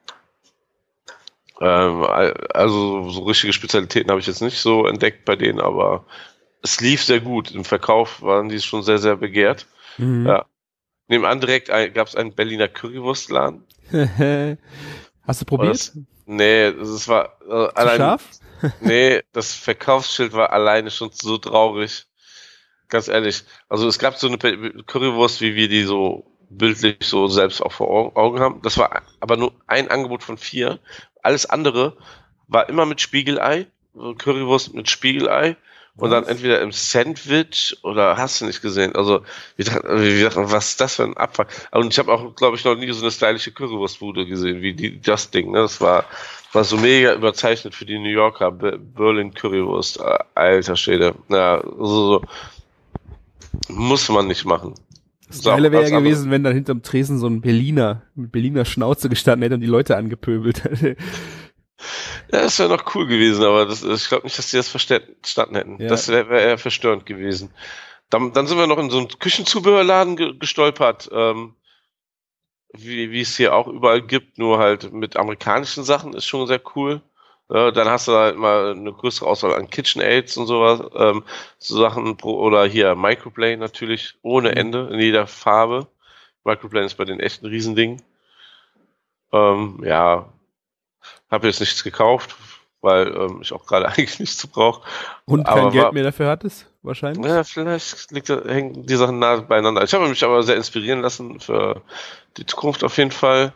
ähm, also so richtige Spezialitäten habe ich jetzt nicht so entdeckt bei denen, aber es lief sehr gut. Im Verkauf waren die schon sehr, sehr begehrt. Mhm. Ja. Nebenan direkt gab es einen Berliner Currywurstladen. Hast du probiert? Das, nee, das war äh, Zu allein. scharf? Nee, das Verkaufsschild war alleine schon so traurig. Ganz ehrlich. Also es gab so eine Currywurst, wie wir die so bildlich so selbst auch vor Augen haben. Das war aber nur ein Angebot von vier. Alles andere war immer mit Spiegelei. Currywurst mit Spiegelei. Und Was? dann entweder im Sandwich oder hast du nicht gesehen. Also, wie gesagt, wie gesagt, was ist das für ein Abfall? Und ich habe auch, glaube ich, noch nie so eine stylische Currywurstbude gesehen, wie die, das Ding. Ne? Das war, war so mega überzeichnet für die New Yorker. Berlin Currywurst. Alter Schwede. Ja, so, so. Muss man nicht machen. Das Geile wäre ja gewesen, wenn dann hinterm Tresen so ein Berliner mit Berliner Schnauze gestanden hätte und die Leute angepöbelt hätte. Ja, das wäre noch cool gewesen, aber das, ich glaube nicht, dass die das verstanden hätten. Ja. Das wäre wär eher verstörend gewesen. Dann, dann sind wir noch in so einen Küchenzubehörladen ge gestolpert, ähm, wie, wie es hier auch überall gibt, nur halt mit amerikanischen Sachen, ist schon sehr cool. Ja, dann hast du halt mal eine größere Auswahl an KitchenAids und sowas, ähm, so Sachen, pro, oder hier Microplane natürlich, ohne Ende, in jeder Farbe. Microplane ist bei den echten Riesendingen. Ähm, ja, habe jetzt nichts gekauft, weil ähm, ich auch gerade eigentlich nichts zu brauche. Und kein aber Geld war, mehr dafür hattest, wahrscheinlich? Ja, vielleicht liegt, hängen die Sachen nah beieinander. Ich habe mich aber sehr inspirieren lassen für die Zukunft auf jeden Fall.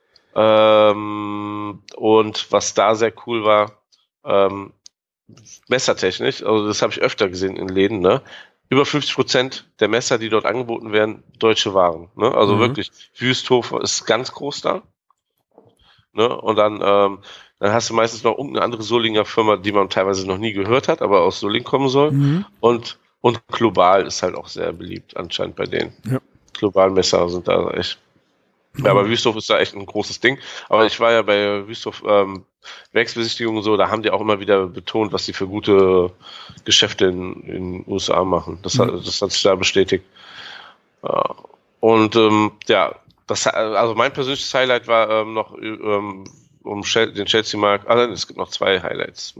Ähm, und was da sehr cool war, ähm, messertechnisch, also das habe ich öfter gesehen in Läden, ne? Über fünfzig Prozent der Messer, die dort angeboten werden, deutsche Waren. Ne? Also mhm. wirklich, Wüsthof ist ganz groß da. Ne? Und dann, ähm, dann hast du meistens noch irgendeine andere Solinger Firma, die man teilweise noch nie gehört hat, aber aus Soling kommen soll. Mhm. Und, und Global ist halt auch sehr beliebt anscheinend bei denen. Ja. Global-Messer sind da echt. Mhm. Ja, aber Wüsthof ist da echt ein großes Ding. Aber ich war ja bei Wüsthof ähm, Werksbesichtigungen so, da haben die auch immer wieder betont, was die für gute Geschäfte in den U S A machen. Das, mhm. hat, das hat sich da bestätigt. Ja. Und ähm, ja, das, also mein persönliches Highlight war ähm, noch ähm, um Shel- den Chelsea-Markt, also es gibt noch zwei Highlights.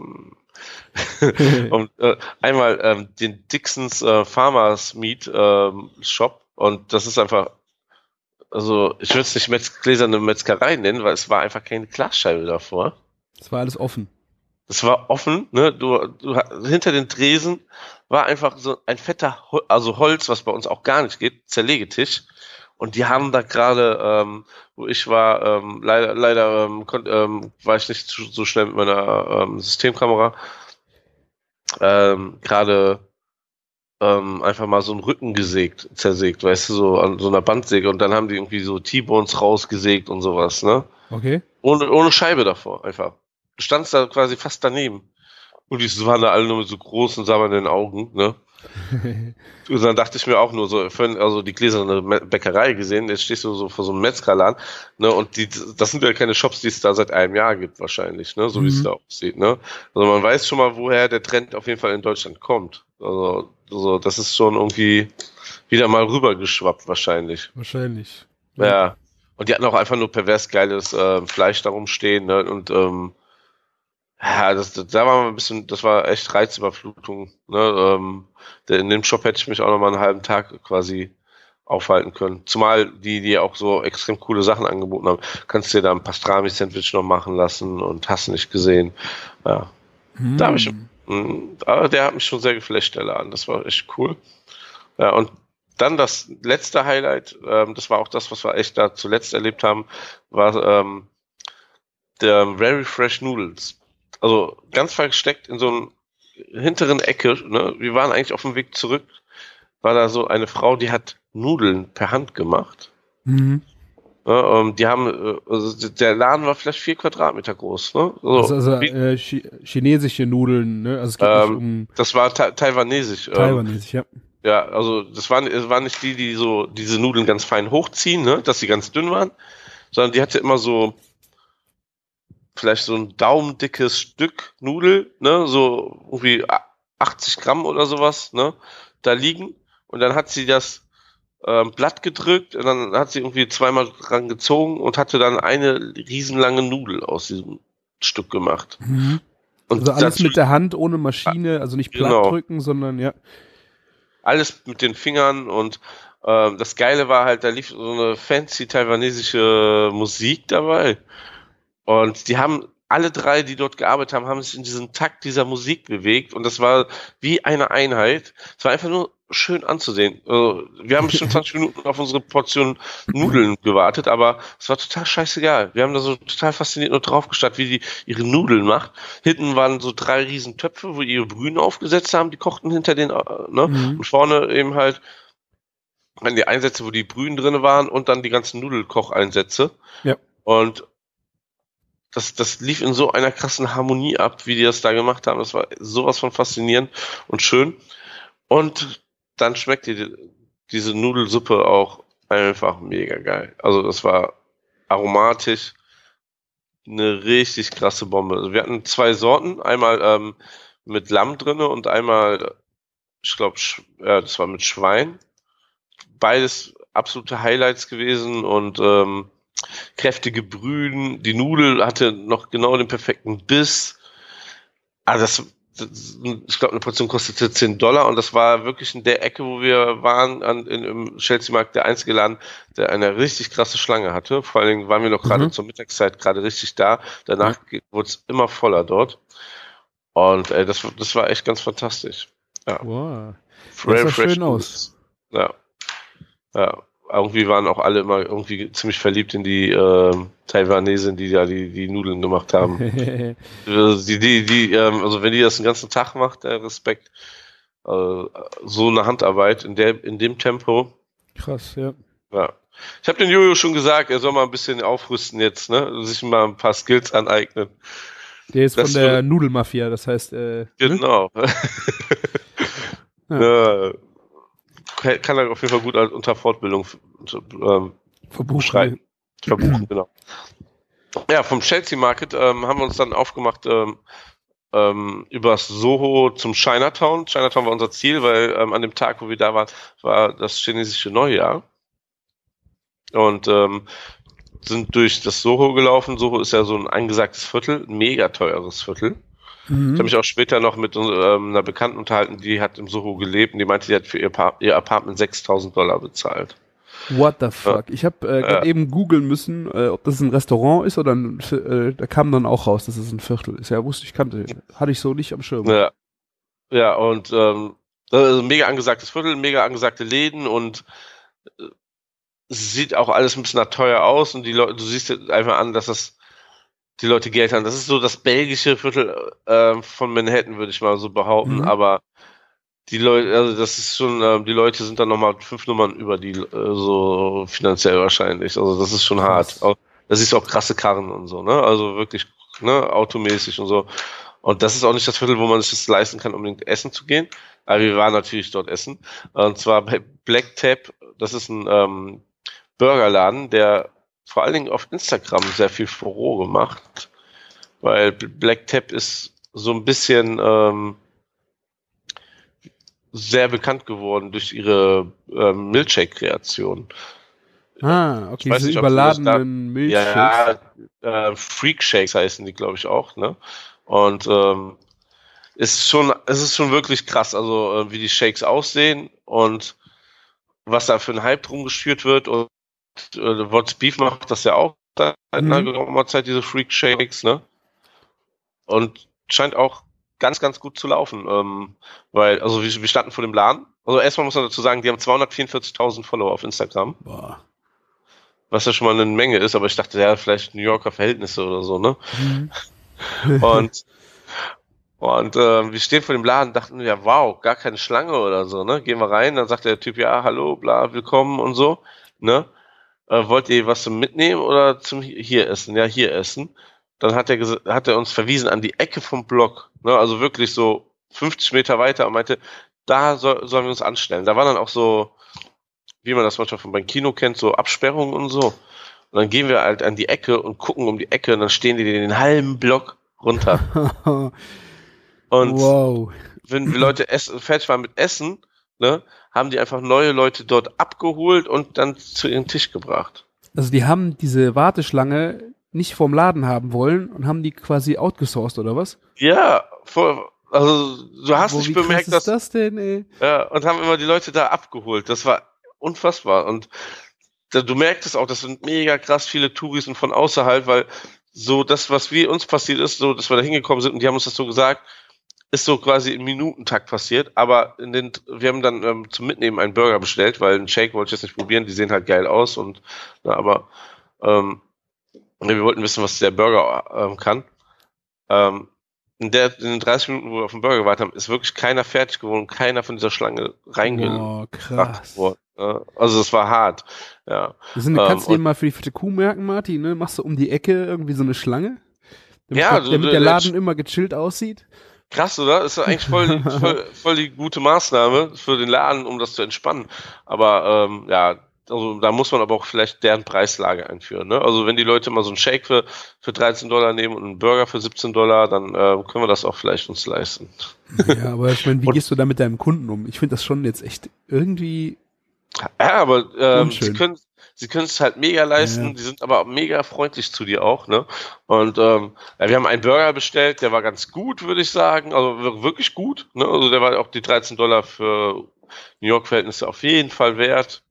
Und, äh, einmal ähm, den Dixons äh, Farmers Meat ähm, Shop, und das ist einfach, also ich würde es nicht Metz- gläserne Metzgerei nennen, weil es war einfach keine Glasscheibe davor. Es war alles offen. Es war offen, ne? Du, du hinter den Tresen war einfach so ein fetter, Hol- also Holz, was bei uns auch gar nicht geht, Zerlegetisch. Und die haben da gerade, ähm, wo ich war, ähm, leider, leider ähm, konnt, ähm, war ich nicht so, so schnell mit meiner ähm, Systemkamera, ähm, gerade ähm, einfach mal so einen Rücken gesägt, zersägt, weißt du, so an so einer Bandsäge. Und dann haben die irgendwie so T-Bones rausgesägt und sowas, ne? Okay. Ohne, ohne Scheibe davor, einfach. Du standst da quasi fast daneben. Und die waren da alle nur mit so großen, sabbernden Augen, ne? Und dann dachte ich mir auch nur so, also die gläserne Bäckerei gesehen, jetzt stehst du so vor so einem Metzgerladen, ne, und die, das sind ja keine Shops, die es da seit einem Jahr gibt wahrscheinlich, ne, so mhm. wie es da aussieht, ne. Also man weiß schon mal, woher der Trend auf jeden Fall in Deutschland kommt. Also, also das ist schon irgendwie wieder mal rübergeschwappt wahrscheinlich. Wahrscheinlich. Ja. ja. Und die hatten auch einfach nur pervers geiles äh, Fleisch darum stehen, ne, und ähm, ja, das, das, da war ein bisschen, das war echt Reizüberflutung. Ne? Ähm, in dem Shop hätte ich mich auch noch mal einen halben Tag quasi aufhalten können. Zumal die, die auch so extrem coole Sachen angeboten haben. Kannst dir da ein Pastrami-Sandwich noch machen lassen und hast nicht gesehen. Ja, hm. da habe ich, mh, der hat mich schon sehr geflasht, der Laden. Das war echt cool. Ja, und dann das letzte Highlight, ähm, das war auch das, was wir echt da zuletzt erlebt haben, war ähm, der Very Fresh Noodles. Also ganz versteckt in so einer hinteren Ecke, ne? Wir waren eigentlich auf dem Weg zurück, war da so eine Frau, die hat Nudeln per Hand gemacht. Mhm. Ja, um, die haben, also der Laden war vielleicht vier Quadratmeter groß. Ne? So, also also äh, chi- chinesische Nudeln, ne? Also es geht ähm, nicht um das war ta- taiwanesisch. Taiwanesisch, ähm, ja. Ja, also das waren, es waren nicht die, die so diese Nudeln ganz fein hochziehen, ne? Dass sie ganz dünn waren, sondern die hatte immer so vielleicht so ein daumendickes Stück Nudel, ne, so irgendwie achtzig Gramm oder sowas, ne, da liegen. Und dann hat sie das ähm, Blatt gedrückt und dann hat sie irgendwie zweimal dran gezogen und hatte dann eine riesenlange Nudel aus diesem Stück gemacht. Mhm. Und also alles mit der Hand, ohne Maschine, also nicht Blatt genau. drücken, sondern ja. Alles mit den Fingern und ähm, das Geile war halt, da lief so eine fancy taiwanesische Musik dabei. Und die haben, alle drei, die dort gearbeitet haben, haben sich in diesem Takt dieser Musik bewegt und das war wie eine Einheit. Es war einfach nur schön anzusehen. Also, wir haben bestimmt zwanzig Minuten auf unsere Portion Nudeln gewartet, aber es war total scheißegal. Wir haben da so total fasziniert nur drauf gestarrt, wie die ihre Nudeln macht. Hinten waren so drei riesen Töpfe, wo die ihre Brühen aufgesetzt haben, die kochten hinter den, ne? Mhm. Und vorne eben halt die Einsätze, wo die Brühen drin waren und dann die ganzen Nudelkocheinsätze. Ja. Und Das, das lief in so einer krassen Harmonie ab, wie die das da gemacht haben. Das war sowas von faszinierend und schön. Und dann schmeckt die, diese Nudelsuppe auch einfach mega geil. Also das war aromatisch, eine richtig krasse Bombe. Also wir hatten zwei Sorten, einmal ähm, mit Lamm drinne und einmal, ich glaube, ja, das war mit Schwein. Beides absolute Highlights gewesen und ähm, kräftige Brühen, die Nudel hatte noch genau den perfekten Biss. Also das, das ich glaube, eine Portion kostete zehn Dollar und das war wirklich in der Ecke, wo wir waren, an, in, im Chelsea-Markt, der einzige Laden, der eine richtig krasse Schlange hatte. Vor allen Dingen waren wir noch gerade mhm. zur Mittagszeit gerade richtig da. Danach mhm. wurde es immer voller dort. Und ey, das, das war echt ganz fantastisch. Ja. Wow. Das sah schön aus. Ja. Ja. Irgendwie waren auch alle immer irgendwie ziemlich verliebt in die äh, Taiwanesen, die da die, die Nudeln gemacht haben. die, die, die, ähm, also wenn die das den ganzen Tag macht, der Respekt. Äh, so eine Handarbeit in der, in dem Tempo. Krass, ja. Ja. Ich habe den Jojo schon gesagt, er soll mal ein bisschen aufrüsten jetzt, ne? Sich mal ein paar Skills aneignen. Der ist das von der so, Nudelmafia, das heißt, äh, genau. Ne? Ja. Ja. Kann er auf jeden Fall gut unter Fortbildung ähm, verbuchen. Schreiben. Verbuchen, genau. Ja, vom Chelsea Market ähm, haben wir uns dann aufgemacht ähm, ähm, übers Soho zum Chinatown. Chinatown war unser Ziel, weil ähm, an dem Tag, wo wir da waren, war das chinesische Neujahr. Und ähm, sind durch das Soho gelaufen. Soho ist ja so ein angesagtes Viertel, ein mega teures Viertel. Mhm. Ich habe mich auch später noch mit ähm, einer Bekannten unterhalten, die hat im Soho gelebt und die meinte, die hat für ihr, pa- ihr Apartment sechstausend Dollar bezahlt. What the fuck? Ja. Ich habe äh, gerade ja. eben googeln müssen, äh, ob das ein Restaurant ist oder ein, äh, da kam dann auch raus, dass es ein Viertel ist. Ja, wusste ich, kannte, hatte ich so nicht am Schirm. Ja, ja und ähm, also mega angesagtes Viertel, mega angesagte Läden und äh, es sieht auch alles ein bisschen nach teuer aus und die Leute, du siehst einfach an, dass das die Leute Geld haben. Das ist so das belgische Viertel äh, von Manhattan, würde ich mal so behaupten, mhm. aber die Leute, also das ist schon, äh, die Leute sind dann nochmal fünf Nummern über die, äh, so finanziell wahrscheinlich. Also das ist schon hart. Auch, da siehst du auch krasse Karren und so, ne? Also wirklich, ne, automäßig und so. Und das ist auch nicht das Viertel, wo man sich das leisten kann, unbedingt essen zu gehen. Aber wir waren natürlich dort essen. Und zwar bei Black Tap, das ist ein ähm, Burgerladen, der vor allen Dingen auf Instagram sehr viel Furore macht, weil Black Tap ist so ein bisschen ähm, sehr bekannt geworden durch ihre ähm, Milkshake-Kreation. Ah, okay, diese überladenen Milchshakes. Ja, äh, Freak-Shakes heißen die, glaube ich, auch, ne? Und ähm, ist schon, es ist schon wirklich krass, also äh, wie die Shakes aussehen und was da für ein Hype drum geschürt wird und äh, What's Beef macht das ja auch seit mhm. einer geraumer Zeit, diese Freak-Shakes, ne? Und scheint auch ganz, ganz gut zu laufen, ähm, weil, also wir, wir standen vor dem Laden, also erstmal muss man dazu sagen, die haben zweihundertvierundvierzigtausend Follower auf Instagram. Boah. Was ja schon mal eine Menge ist, aber ich dachte, ja, vielleicht New Yorker Verhältnisse oder so, ne? Mhm. und und äh, wir stehen vor dem Laden, dachten, ja, wow, gar keine Schlange oder so, ne? Gehen wir rein, dann sagt der Typ, ja, hallo, bla, willkommen und so, ne? Äh, wollt ihr was zum Mitnehmen oder zum hier essen? Ja, hier essen. Dann hat er ges- hat er uns verwiesen an die Ecke vom Block, ne? Also wirklich so fünfzig Meter weiter und meinte, da soll, sollen wir uns anstellen. Da waren dann auch so, wie man das manchmal von beim Kino kennt, so Absperrungen und so. Und dann gehen wir halt an die Ecke und gucken um die Ecke und dann stehen die den halben Block runter. Und wow. wenn die Leute essen, fertig waren mit Essen, ne, haben die einfach neue Leute dort abgeholt und dann zu ihrem Tisch gebracht. Also die haben diese Warteschlange nicht vorm Laden haben wollen und haben die quasi outgesourced, oder was? Ja, voll, also du hast Wo, nicht wie bemerkt, krass ist dass das denn, ey? Ja, und haben immer die Leute da abgeholt. Das war unfassbar. Und da, du merktest auch, das sind mega krass viele Touristen von außerhalb, weil so das, was wir uns passiert ist, so, dass wir da hingekommen sind und die haben uns das so gesagt, ist so quasi im Minutentakt passiert, aber in den, wir haben dann ähm, zum Mitnehmen einen Burger bestellt, weil einen Shake wollte ich jetzt nicht probieren, die sehen halt geil aus und, na, aber, ähm, wir wollten wissen, was der Burger ähm, kann. Ähm, in, der, in den dreißig Minuten, wo wir auf den Burger gewartet haben, ist wirklich keiner fertig geworden, keiner von dieser Schlange reingebracht worden. Ja, also es war hart. Ja. Das sind, kannst ähm, du dir mal für die fette Kuh merken, Martin, ne? Machst du um die Ecke irgendwie so eine Schlange? Damit, ja, der, damit der Laden immer gechillt aussieht? Krass, oder? Ist eigentlich voll, voll, voll die gute Maßnahme für den Laden, um das zu entspannen. Aber ähm, ja, also da muss man aber auch vielleicht deren Preislage einführen. Ne? Also wenn die Leute mal so einen Shake für, für dreizehn Dollar nehmen und einen Burger für siebzehn Dollar, dann äh, können wir das auch vielleicht uns leisten. Ja, aber ich meine, wie und, gehst du da mit deinem Kunden um? Ich finde das schon jetzt echt irgendwie ja, aber ähm, sie können sie können es halt mega leisten, ja. Die sind aber mega freundlich zu dir auch, ne? Und ähm, ja, wir haben einen Burger bestellt, der war ganz gut, würde ich sagen, also wirklich gut, ne? Also der war auch die dreizehn Dollar für New York-Verhältnisse auf jeden Fall wert.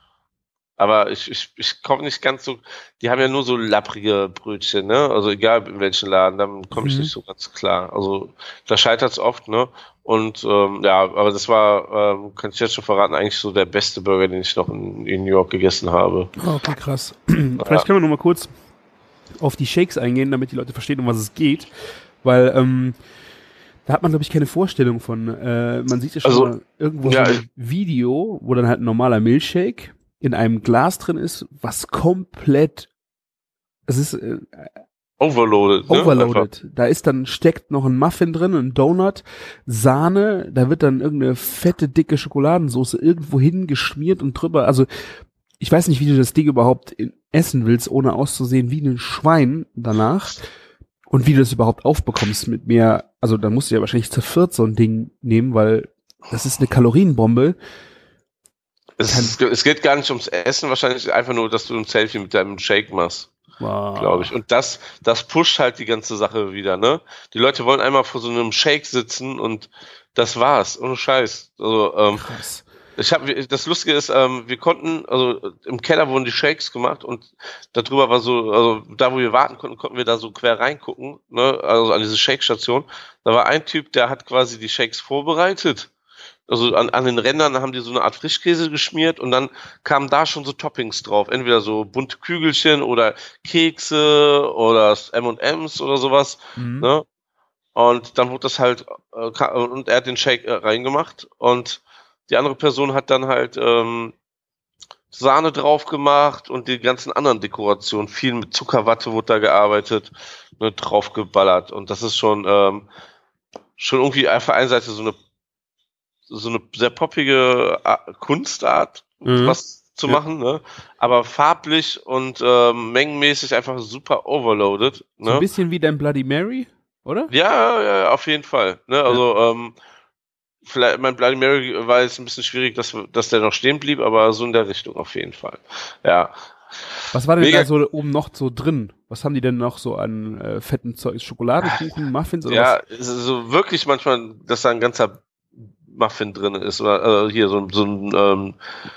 Aber ich, ich, ich komme nicht ganz so, die haben ja nur so lapprige Brötchen, ne? Also egal in welchen Laden, dann komme ich mhm. nicht so ganz klar. Also da scheitert es oft, ne? Und ähm, ja, aber das war, ähm, kann ich jetzt schon verraten, eigentlich so der beste Burger, den ich noch in, in New York gegessen habe. Okay, krass. Vielleicht ja. können wir noch mal kurz auf die Shakes eingehen, damit die Leute verstehen, um was es geht. Weil, ähm, da hat man, glaube ich, keine Vorstellung von. Äh, man sieht ja schon also, mal irgendwo ja, so ein Video, wo dann halt ein normaler Milkshake in einem Glas drin ist, was komplett, es ist äh, overloaded. Overloaded. Ne? Da ist dann, steckt noch ein Muffin drin, ein Donut, Sahne, da wird dann irgendeine fette, dicke Schokoladensauce irgendwo hingeschmiert und drüber, also ich weiß nicht, wie du das Ding überhaupt in, essen willst, ohne auszusehen wie ein Schwein danach und wie du das überhaupt aufbekommst mit mehr, also da musst du ja wahrscheinlich zu viert so ein Ding nehmen, weil das ist eine Kalorienbombe. Es, es geht gar nicht ums Essen, wahrscheinlich einfach nur, dass du ein Selfie mit deinem Shake machst, wow. glaube ich. Und das, das pusht halt die ganze Sache wieder, ne? Die Leute wollen einmal vor so einem Shake sitzen und das war's, ohne Scheiß. Also, ähm, Krass. Ich habe, das Lustige ist, ähm, wir konnten, also im Keller wurden die Shakes gemacht und darüber war so, also da, wo wir warten konnten, konnten wir da so quer reingucken, ne? Also an diese Shake-Station. Da war ein Typ, der hat quasi die Shakes vorbereitet. Also an, an den Rändern haben die so eine Art Frischkäse geschmiert und dann kamen da schon so Toppings drauf. Entweder so bunte Kügelchen oder Kekse oder M und M's oder sowas. Mhm. Ne? Und dann wurde das halt, äh, und er hat den Shake äh, reingemacht und die andere Person hat dann halt ähm, Sahne drauf gemacht und die ganzen anderen Dekorationen. Viel mit Zuckerwatte wurde da gearbeitet, ne, drauf geballert. Und das ist schon, ähm, schon irgendwie auf der einen Seite so eine so eine sehr poppige Kunstart, mhm. was zu ja. machen, ne? Aber farblich und ähm, mengenmäßig einfach super overloaded. Ne? So ein bisschen wie dein Bloody Mary, oder? Ja, ja, auf jeden Fall. Ne? Also ja. ähm, vielleicht mein Bloody Mary war jetzt ein bisschen schwierig, dass, dass der noch stehen blieb, aber so in der Richtung auf jeden Fall. Ja. Was war denn Mega da so oben noch so drin? Was haben die denn noch so an äh, fetten Zeug? Schokoladenkuchen, Muffins oder ja, was? Ja, so wirklich manchmal, dass da ein ganzer Muffin drin ist oder äh, hier so, so ein ähm,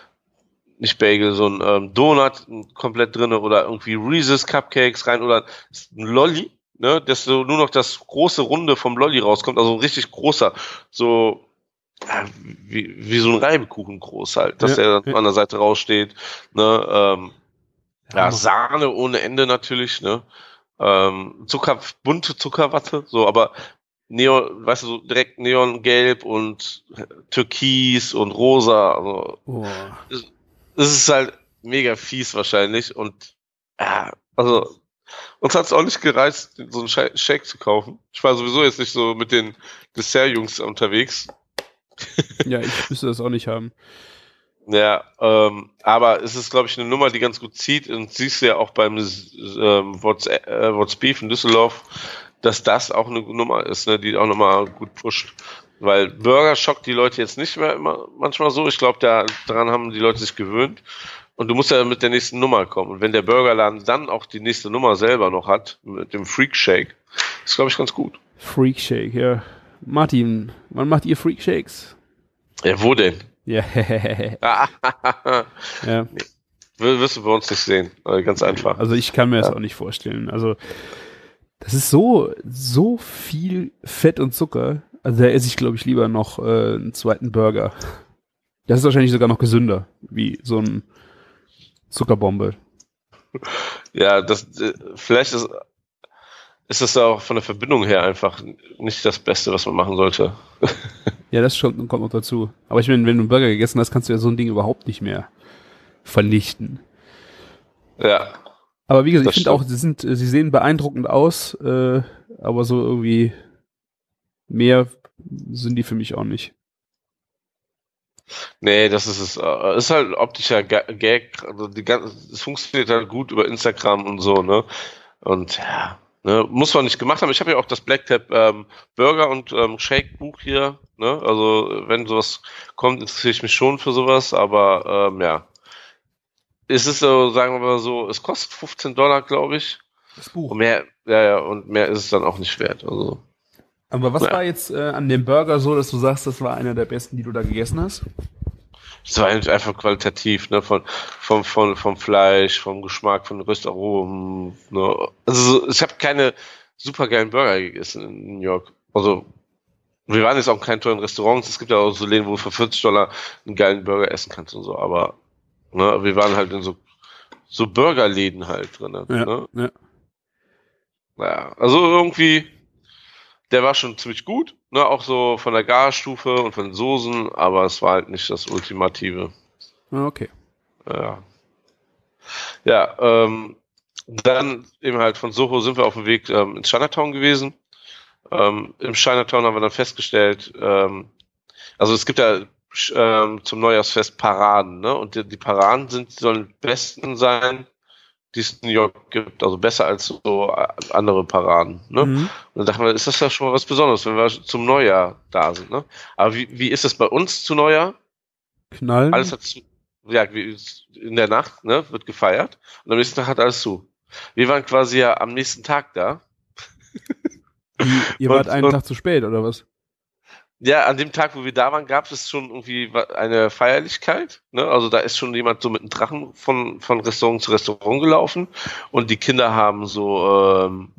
nicht Bagel, so ein ähm, Donut komplett drin oder irgendwie Reese's Cupcakes rein oder ein Lolli, ne, dass so nur noch das große Runde vom Lolli rauskommt, also ein richtig großer, so ja, wie, wie so ein Reibekuchen groß halt, dass ja, der dann ja. an der Seite raussteht, ne, ähm, ja, Sahne ohne Ende natürlich, ne, ähm, Zucker, bunte Zuckerwatte, so, aber Neon, weißt du, so direkt Neongelb und Türkis und Rosa. Also oh. es, es ist halt mega fies wahrscheinlich und ja, also uns hat es auch nicht gereizt, so einen Shake zu kaufen. Ich war sowieso jetzt nicht so mit den Dessert-Jungs unterwegs. Ja, ich müsste das auch nicht haben. Ja, ähm, aber es ist, glaube ich, eine Nummer, die ganz gut zieht und siehst du ja auch beim ähm, What's, äh, What's Beef in Düsseldorf, dass das auch eine Nummer ist, ne, die auch nochmal gut pusht. Weil Burger schockt die Leute jetzt nicht mehr immer manchmal so. Ich glaube, da, daran haben die Leute sich gewöhnt. Und du musst ja mit der nächsten Nummer kommen. Und wenn der Burgerladen dann auch die nächste Nummer selber noch hat, mit dem Freak Shake, ist, glaube ich, ganz gut. Freak Shake, ja. Martin, wann macht ihr Freak Shakes? Ja, wo denn? Ja. ja. W- wirst du bei uns nicht sehen. Äh, ganz einfach. Also ich kann mir das Ja. auch nicht vorstellen. Also das ist so, so viel Fett und Zucker. Also da esse ich, glaube ich, lieber noch äh, einen zweiten Burger. Das ist wahrscheinlich sogar noch gesünder, wie so ein Zuckerbombe. Ja, das äh, vielleicht ist, ist das ja auch von der Verbindung her einfach nicht das Beste, was man machen sollte. Ja, das schon, kommt noch dazu. Aber ich meine, wenn du einen Burger gegessen hast, kannst du ja so ein Ding überhaupt nicht mehr vernichten. Ja. Aber wie gesagt, ich Das finde auch, sie sind, sie sehen beeindruckend aus, äh, aber so irgendwie mehr sind die für mich auch nicht. Nee, das ist es. äh, Ist halt ein optischer Ga- Gag. Also die ganze, es funktioniert halt gut über Instagram und so, ne? Und ja, ne, muss man nicht gemacht haben. Ich habe ja auch das Black Tap ähm, Burger und ähm, Shake Buch hier, ne? Also wenn sowas kommt, interessiere ich mich schon für sowas, aber ähm, ja. Es ist so, sagen wir mal so, es kostet fünfzehn Dollar, glaube ich. Das Buch. Und mehr, ja, ja, und mehr ist es dann auch nicht wert. Also. Aber was Ja. war jetzt äh, an dem Burger so, dass du sagst, das war einer der besten, die du da gegessen hast? Es war eigentlich einfach qualitativ, ne, von, vom, vom, vom Fleisch, vom Geschmack, von den Röstaromen, ne. Also, so- ich habe keine super geilen Burger gegessen in New York. Also, wir waren jetzt auch in keinen tollen Restaurants. Es gibt ja auch so Läden, wo du für vierzig Dollar einen geilen Burger essen kannst und so, aber, ne, wir waren halt in so, so Burgerläden halt drin, Ja, ne. ja. Naja, also irgendwie, der war schon ziemlich gut, ne, auch so von der Garstufe und von den Soßen, aber es war halt nicht das Ultimative. Ah, okay. Ja. Ja, ähm, dann eben halt von Soho sind wir auf dem Weg ähm, ins Chinatown gewesen. Ähm, Im Chinatown haben wir dann festgestellt, ähm, also es gibt ja sch- ähm, zum Neujahrsfest Paraden, ne? Und die, die Paraden sind, sollen die besten sein, die es in New York gibt, also besser als so äh, andere Paraden, ne? Mhm. Und dann dachten wir, ist das ja schon mal was Besonderes, wenn wir zum Neujahr da sind, ne? Aber wie, wie ist es bei uns zu Neujahr? Knallen. Alles hat zu, ja, wie- in der Nacht, ne, wird gefeiert und am nächsten Tag hat alles zu. Wir waren quasi ja am nächsten Tag da. Wie, ihr und- wart einen und- Tag zu spät, oder was? Ja, an dem Tag, wo wir da waren, gab es schon irgendwie wa- eine Feierlichkeit, ne? Also da ist schon jemand so mit einem Drachen von, von Restaurant zu Restaurant gelaufen und die Kinder haben so, ähm,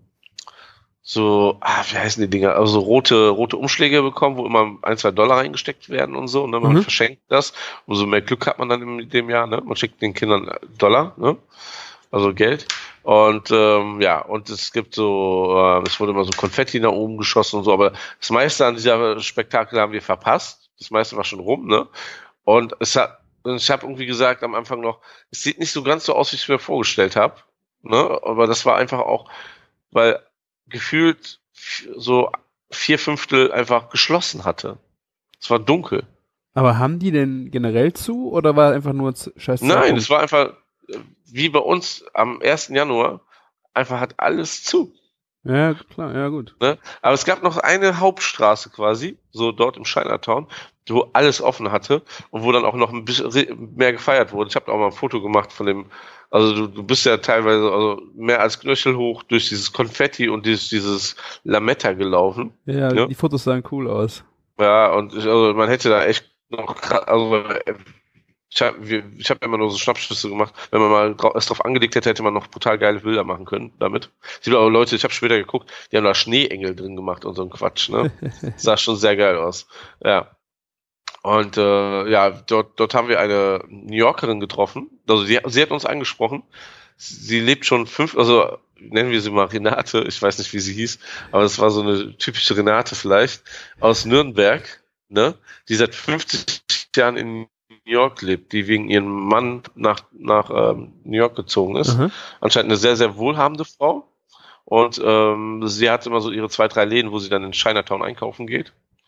so, ah, wie heißen die Dinger? Also rote, rote Umschläge bekommen, wo immer ein, zwei Dollar reingesteckt werden und so, ne? Man Mhm. verschenkt das. Umso mehr Glück hat man dann in dem Jahr, ne? Man schickt den Kindern Dollar, ne? Also Geld. Und ähm, ja, und es gibt so, äh, es wurde immer so Konfetti nach oben geschossen und so, aber das meiste an dieser Spektakel haben wir verpasst. Das meiste war schon rum, ne? Und es hat, und ich habe irgendwie gesagt am Anfang noch, es sieht nicht so ganz so aus, wie ich es mir vorgestellt habe, ne? Aber das war einfach auch, weil gefühlt f- so vier Fünftel einfach geschlossen hatte. Es war dunkel. Aber haben die denn generell zu, oder war einfach nur z- scheiß Nein, Zeitpunkt? es war einfach äh, wie bei uns am ersten Januar, einfach hat alles zu. Ja, klar, ja, gut. Ne? Aber es gab noch eine Hauptstraße quasi, so dort im Chinatown, wo alles offen hatte und wo dann auch noch ein bisschen re- mehr gefeiert wurde. Ich habe auch mal ein Foto gemacht von dem, also du, du bist ja teilweise also mehr als knöchelhoch durch dieses Konfetti und dieses, dieses Lametta gelaufen. Ja, Ja. die Fotos sahen cool aus. Ja, und ich, also man hätte da echt noch, gra- also äh, ich habe ich hab immer nur so Schnappschüsse gemacht. Wenn man mal drau- es drauf angelegt hätte, hätte man noch brutal geile Bilder machen können damit. Es gibt aber Leute, ich habe später geguckt, die haben da Schneeengel drin gemacht und so ein Quatsch, ne? Sah schon sehr geil aus. Ja. Und äh, ja, dort, dort haben wir eine New Yorkerin getroffen. Also sie, sie hat uns angesprochen. Sie lebt schon fünf, also nennen wir sie mal Renate, ich weiß nicht, wie sie hieß, aber es war so eine typische Renate vielleicht, aus Nürnberg, ne? Die seit fünfzig Jahren in New York lebt, die wegen ihrem Mann nach, nach ähm, New York gezogen ist. Aha. Anscheinend eine sehr, sehr wohlhabende Frau. Und ähm, sie hat immer so ihre zwei, drei Läden, wo sie dann in Chinatown einkaufen geht.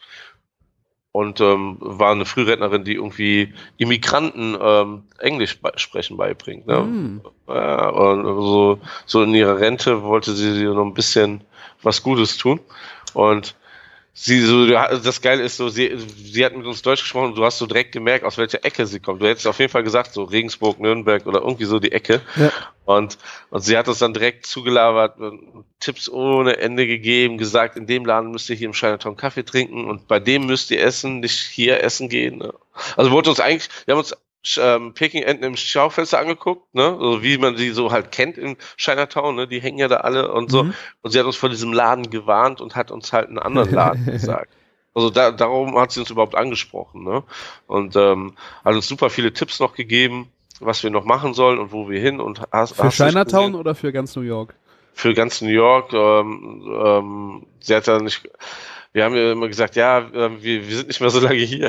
Und ähm, war eine Frührentnerin, die irgendwie Immigranten ähm, Englisch bei, sprechen beibringt. Ne? Hm. Ja, und so, so in ihrer Rente wollte sie, sie noch ein bisschen was Gutes tun. Und sie so, ja, das Geile ist so, sie, sie hat mit uns Deutsch gesprochen und du hast so direkt gemerkt, aus welcher Ecke sie kommt. Du hättest auf jeden Fall gesagt, so Regensburg, Nürnberg oder irgendwie so die Ecke. Ja. Und, und sie hat uns dann direkt zugelabert, Tipps ohne Ende gegeben, gesagt, in dem Laden müsst ihr hier im Chinatown Kaffee trinken und bei dem müsst ihr essen, nicht hier essen gehen. Ne? Also wollte uns eigentlich, wir haben uns ähm, Peking-Enten im Schaufenster angeguckt, ne, so wie man sie so halt kennt in Chinatown, ne, die hängen ja da alle und so. Mhm. Und sie hat uns vor diesem Laden gewarnt und hat uns halt einen anderen Laden gesagt. Also da, darum hat sie uns überhaupt angesprochen, ne? Und ähm, hat uns super viele Tipps noch gegeben, was wir noch machen sollen und wo wir hin. Und hast, für hast Chinatown oder für ganz New York? Für ganz New York. Ähm, ähm, sie hat ja nicht. Wir haben ja immer gesagt, ja, äh, wir, wir sind nicht mehr so lange hier.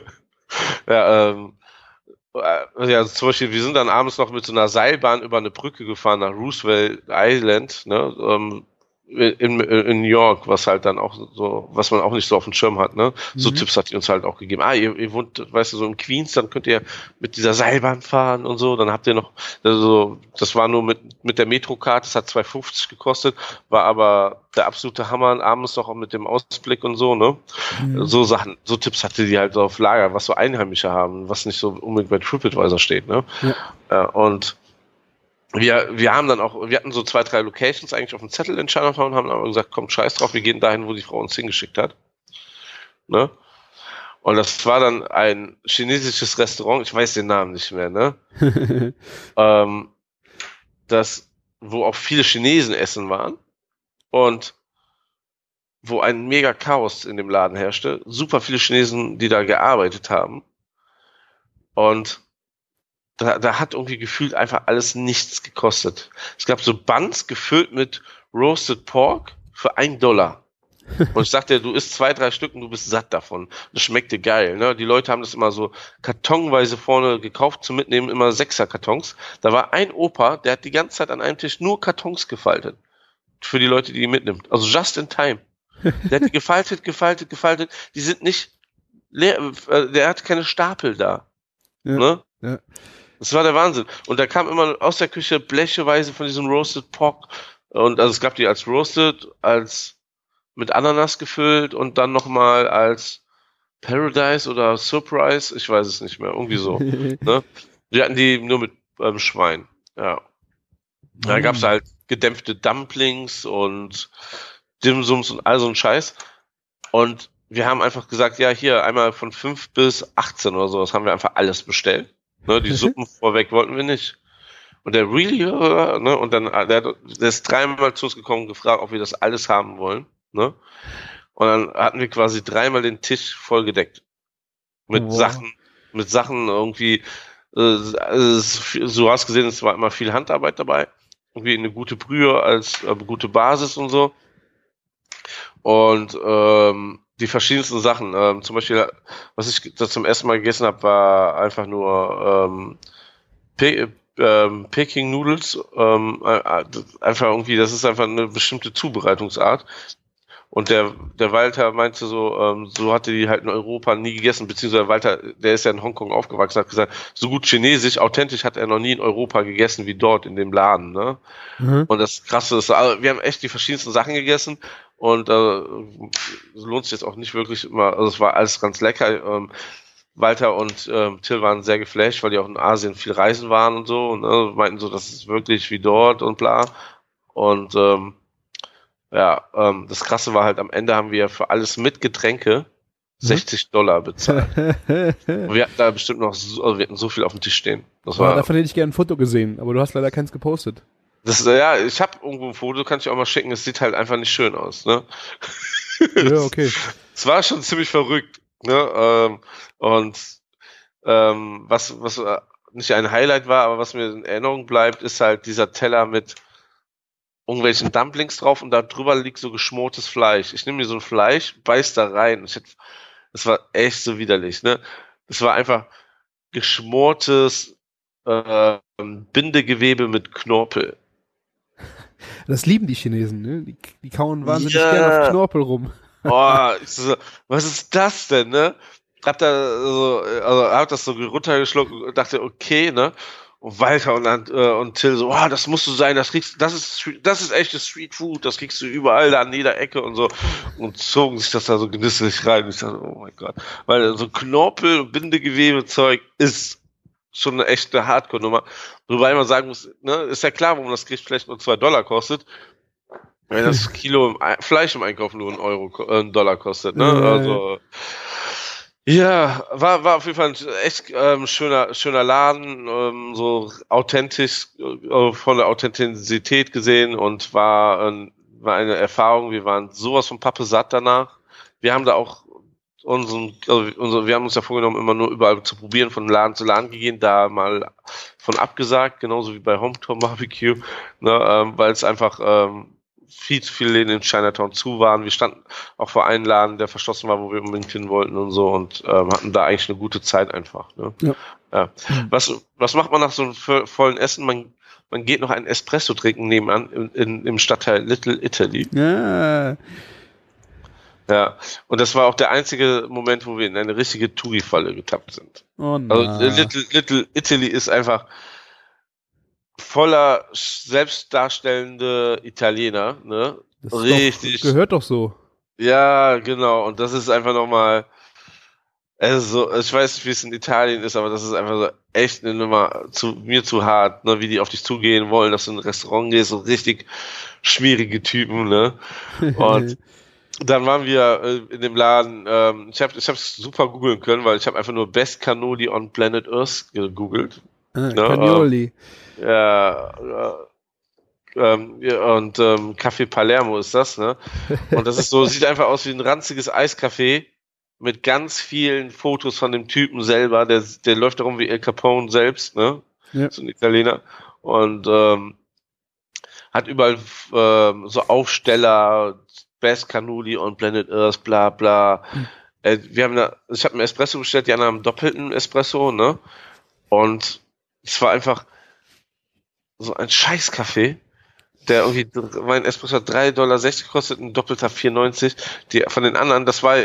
ja, ähm, ja, also zum Beispiel, wir sind dann abends noch mit so einer Seilbahn über eine Brücke gefahren nach Roosevelt Island, ne? Ähm, In, in New York, was halt dann auch so, was man auch nicht so auf dem Schirm hat, ne? So mhm. Tipps hat die uns halt auch gegeben. Ah, ihr, ihr wohnt, weißt du, so in Queens, dann könnt ihr mit dieser Seilbahn fahren und so, dann habt ihr noch, also, das war nur mit, mit der Metrocard, das hat zwei fünfzig gekostet, war aber der absolute Hammer, abends noch auch mit dem Ausblick und so, ne? Mhm. So Sachen, so Tipps hatte die halt so auf Lager, was so Einheimische haben, was nicht so unbedingt bei TripAdvisor steht, ne? Ja. Ja, und Wir, wir haben dann auch, wir hatten so zwei, drei Locations eigentlich auf dem Zettel in Chinatown, haben aber gesagt, komm, scheiß drauf, wir gehen dahin, wo die Frau uns hingeschickt hat. Ne? Und das war dann ein chinesisches Restaurant, ich weiß den Namen nicht mehr, ne? ähm, das, wo auch viele Chinesen essen waren und wo ein mega Chaos in dem Laden herrschte. Super viele Chinesen, die da gearbeitet haben. Und Da, da hat irgendwie gefühlt einfach alles nichts gekostet. Es gab so Buns gefüllt mit Roasted Pork für einen Dollar. Und ich sagte, du isst zwei, drei Stück und du bist satt davon. Das schmeckte geil, ne? Die Leute haben das immer so kartonweise vorne gekauft zum Mitnehmen, immer Sechser-Kartons. Da war ein Opa, der hat die ganze Zeit an einem Tisch nur Kartons gefaltet. Für die Leute, die ihn mitnimmt. Also just in time. Der hat die gefaltet, gefaltet, gefaltet. Die sind nicht leer, der hat keine Stapel da. Ja, ne? Ja. Das war der Wahnsinn. Und da kam immer aus der Küche blecheweise von diesem Roasted Pork. Und also es gab die als Roasted, als mit Ananas gefüllt und dann nochmal als Paradise oder Surprise. Ich weiß es nicht mehr. Irgendwie so. Ne? Die hatten die nur mit ähm, Schwein. Ja. Da gab es halt gedämpfte Dumplings und Dimsums und all so ein Scheiß. Und wir haben einfach gesagt, ja, hier einmal von fünf bis achtzehn oder so. Das haben wir einfach alles bestellt. Ne, die Suppen vorweg wollten wir nicht. Und der really, ne, und dann, der, der ist dreimal zu uns gekommen und gefragt, ob wir das alles haben wollen, ne. Und dann hatten wir quasi dreimal den Tisch voll gedeckt. Mit wow. Sachen, mit Sachen irgendwie, äh, so hast gesehen, es war immer viel Handarbeit dabei. Irgendwie eine gute Brühe als äh, gute Basis und so. Und, ähm, die verschiedensten Sachen. Ähm, zum Beispiel, was ich das zum ersten Mal gegessen habe, war einfach nur ähm, Pe- ähm, Peking Noodles. Ähm, äh, einfach irgendwie, das ist einfach eine bestimmte Zubereitungsart. Und der der Walter meinte so, ähm, so hatte die halt in Europa nie gegessen, beziehungsweise Walter, der ist ja in Hongkong aufgewachsen, hat gesagt, so gut chinesisch, authentisch hat er noch nie in Europa gegessen wie dort in dem Laden, ne? Mhm. Und das Krasse ist, also wir haben echt die verschiedensten Sachen gegessen und äh, lohnt sich jetzt auch nicht wirklich immer, also es war alles ganz lecker. Ähm, Walter und ähm, Till waren sehr geflasht, weil die auch in Asien viel reisen waren und so und äh, meinten so, das ist wirklich wie dort und bla. Und ähm, ja, ähm, das Krasse war halt, am Ende haben wir für alles mit Getränke sechzig Dollar bezahlt. Und wir hatten da bestimmt noch so, also wir hatten so viel auf dem Tisch stehen. Das war, ja, davon hätte ich gerne ein Foto gesehen, aber du hast leider keins gepostet. Das, ja, ich habe irgendwo ein Foto, kann ich auch mal schicken, es sieht halt einfach nicht schön aus, ne? Ja, okay. Es war schon ziemlich verrückt, ne? Ähm, und ähm, was, was nicht ein Highlight war, aber was mir in Erinnerung bleibt, ist halt dieser Teller mit irgendwelchen Dumplings drauf und da drüber liegt so geschmortes Fleisch. Ich nehme mir so ein Fleisch, beiß da rein. Ich hätte, das war echt so widerlich, ne? Das war einfach geschmortes äh, Bindegewebe mit Knorpel. Das lieben die Chinesen, ne? Die, die kauen wahnsinnig ja. gerne auf Knorpel rum. Boah, ich so, was ist das denn, ne? Hab da so, also hab das so runtergeschluckt und dachte, okay, ne? Und Walter und, äh, und Till so, oh, das musst du sein, das kriegst, das ist, das ist echtes Street Food, das kriegst du überall da an jeder Ecke und so, und zogen sich das da so genüsslich rein. Und ich dachte, oh mein Gott, weil so Knorpel, Bindegewebezeug ist schon eine echte Hardcore-Nummer. Wobei man sagen muss, ne, ist ja klar, warum das Gericht vielleicht nur zwei Dollar kostet, wenn das Kilo im Fleisch im Einkauf nur einen Euro, äh, einen Dollar kostet, ne, also, Ja, war, war auf jeden Fall ein echt ähm, schöner, schöner Laden, ähm, so authentisch, äh, von der Authentizität gesehen und war, ähm, war eine Erfahrung. Wir waren sowas von Pappe satt danach. Wir haben da auch unseren, also unser, wir haben uns ja vorgenommen, immer nur überall zu probieren, von Laden zu Laden gehen, da mal von abgesagt, genauso wie bei Hometown Barbecue, ne, ähm, weil es einfach ähm, viel zu viele Läden in Chinatown zu waren. Wir standen auch vor einem Laden, der verschlossen war, wo wir unbedingt hin wollten und so und ähm, hatten da eigentlich eine gute Zeit einfach. Ne? Ja. Ja. Was, was macht man nach so einem vollen Essen? Man, man geht noch einen Espresso trinken nebenan in, in, im Stadtteil Little Italy. Ja. Ja, und das war auch der einzige Moment, wo wir in eine richtige Touri-Falle getappt sind. Oh nein. Also Little, Little Italy ist einfach voller selbstdarstellende Italiener, ne? Das ist Richtig. Doch, gehört doch so. Ja, genau. Und das ist einfach nochmal, also ich weiß nicht, wie es in Italien ist, aber das ist einfach so echt eine Nummer zu mir zu hart, ne? Wie die auf dich zugehen wollen, dass du in ein Restaurant gehst, so richtig schwierige Typen, ne? Und dann waren wir äh, in dem Laden, ähm, ich habe ich hab's super googeln können, weil ich habe einfach nur Best Cannoli on Planet Earth gegoogelt. Ah, ne? Cannoli. Ähm, ja, äh, ähm, ja, und ähm, Café Palermo ist das, ne? Und das ist so, sieht einfach aus wie ein ranziges Eiscafé mit ganz vielen Fotos von dem Typen selber, der, der läuft darum wie El Capone selbst, ne? Ja. So ein Italiener. Und ähm, hat überall ähm, so Aufsteller, Best Cannoli on Planet Earth, bla bla. Mhm. Äh, wir haben da, ich habe einen Espresso bestellt, die anderen haben einen doppelten Espresso, ne? Und es war einfach so ein Scheißkaffee, der irgendwie, mein Espresso hat drei Dollar sechzig gekostet, ein doppelter vier neunzig. Die von den anderen, das war,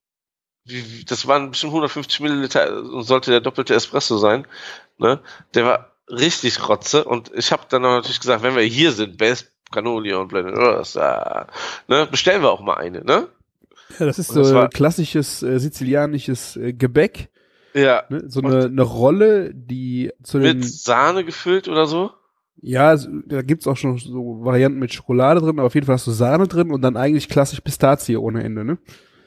das waren bestimmt hundertfünfzig Milliliter und sollte der doppelte Espresso sein, ne? Der war richtig Rotze und ich habe dann natürlich gesagt, wenn wir hier sind, Best Cannoli und Planet Earth, äh, ne, bestellen wir auch mal eine, ne? Ja, das ist Und das so war- klassisches äh, sizilianisches äh, Gebäck. Ja, Ne? So eine, eine Rolle, die zu den, mit Sahne gefüllt oder so. ja, so- da gibt's auch schon so Varianten mit Schokolade drin, aber auf jeden Fall hast du Sahne drin und dann eigentlich klassisch Pistazie ohne Ende, ne?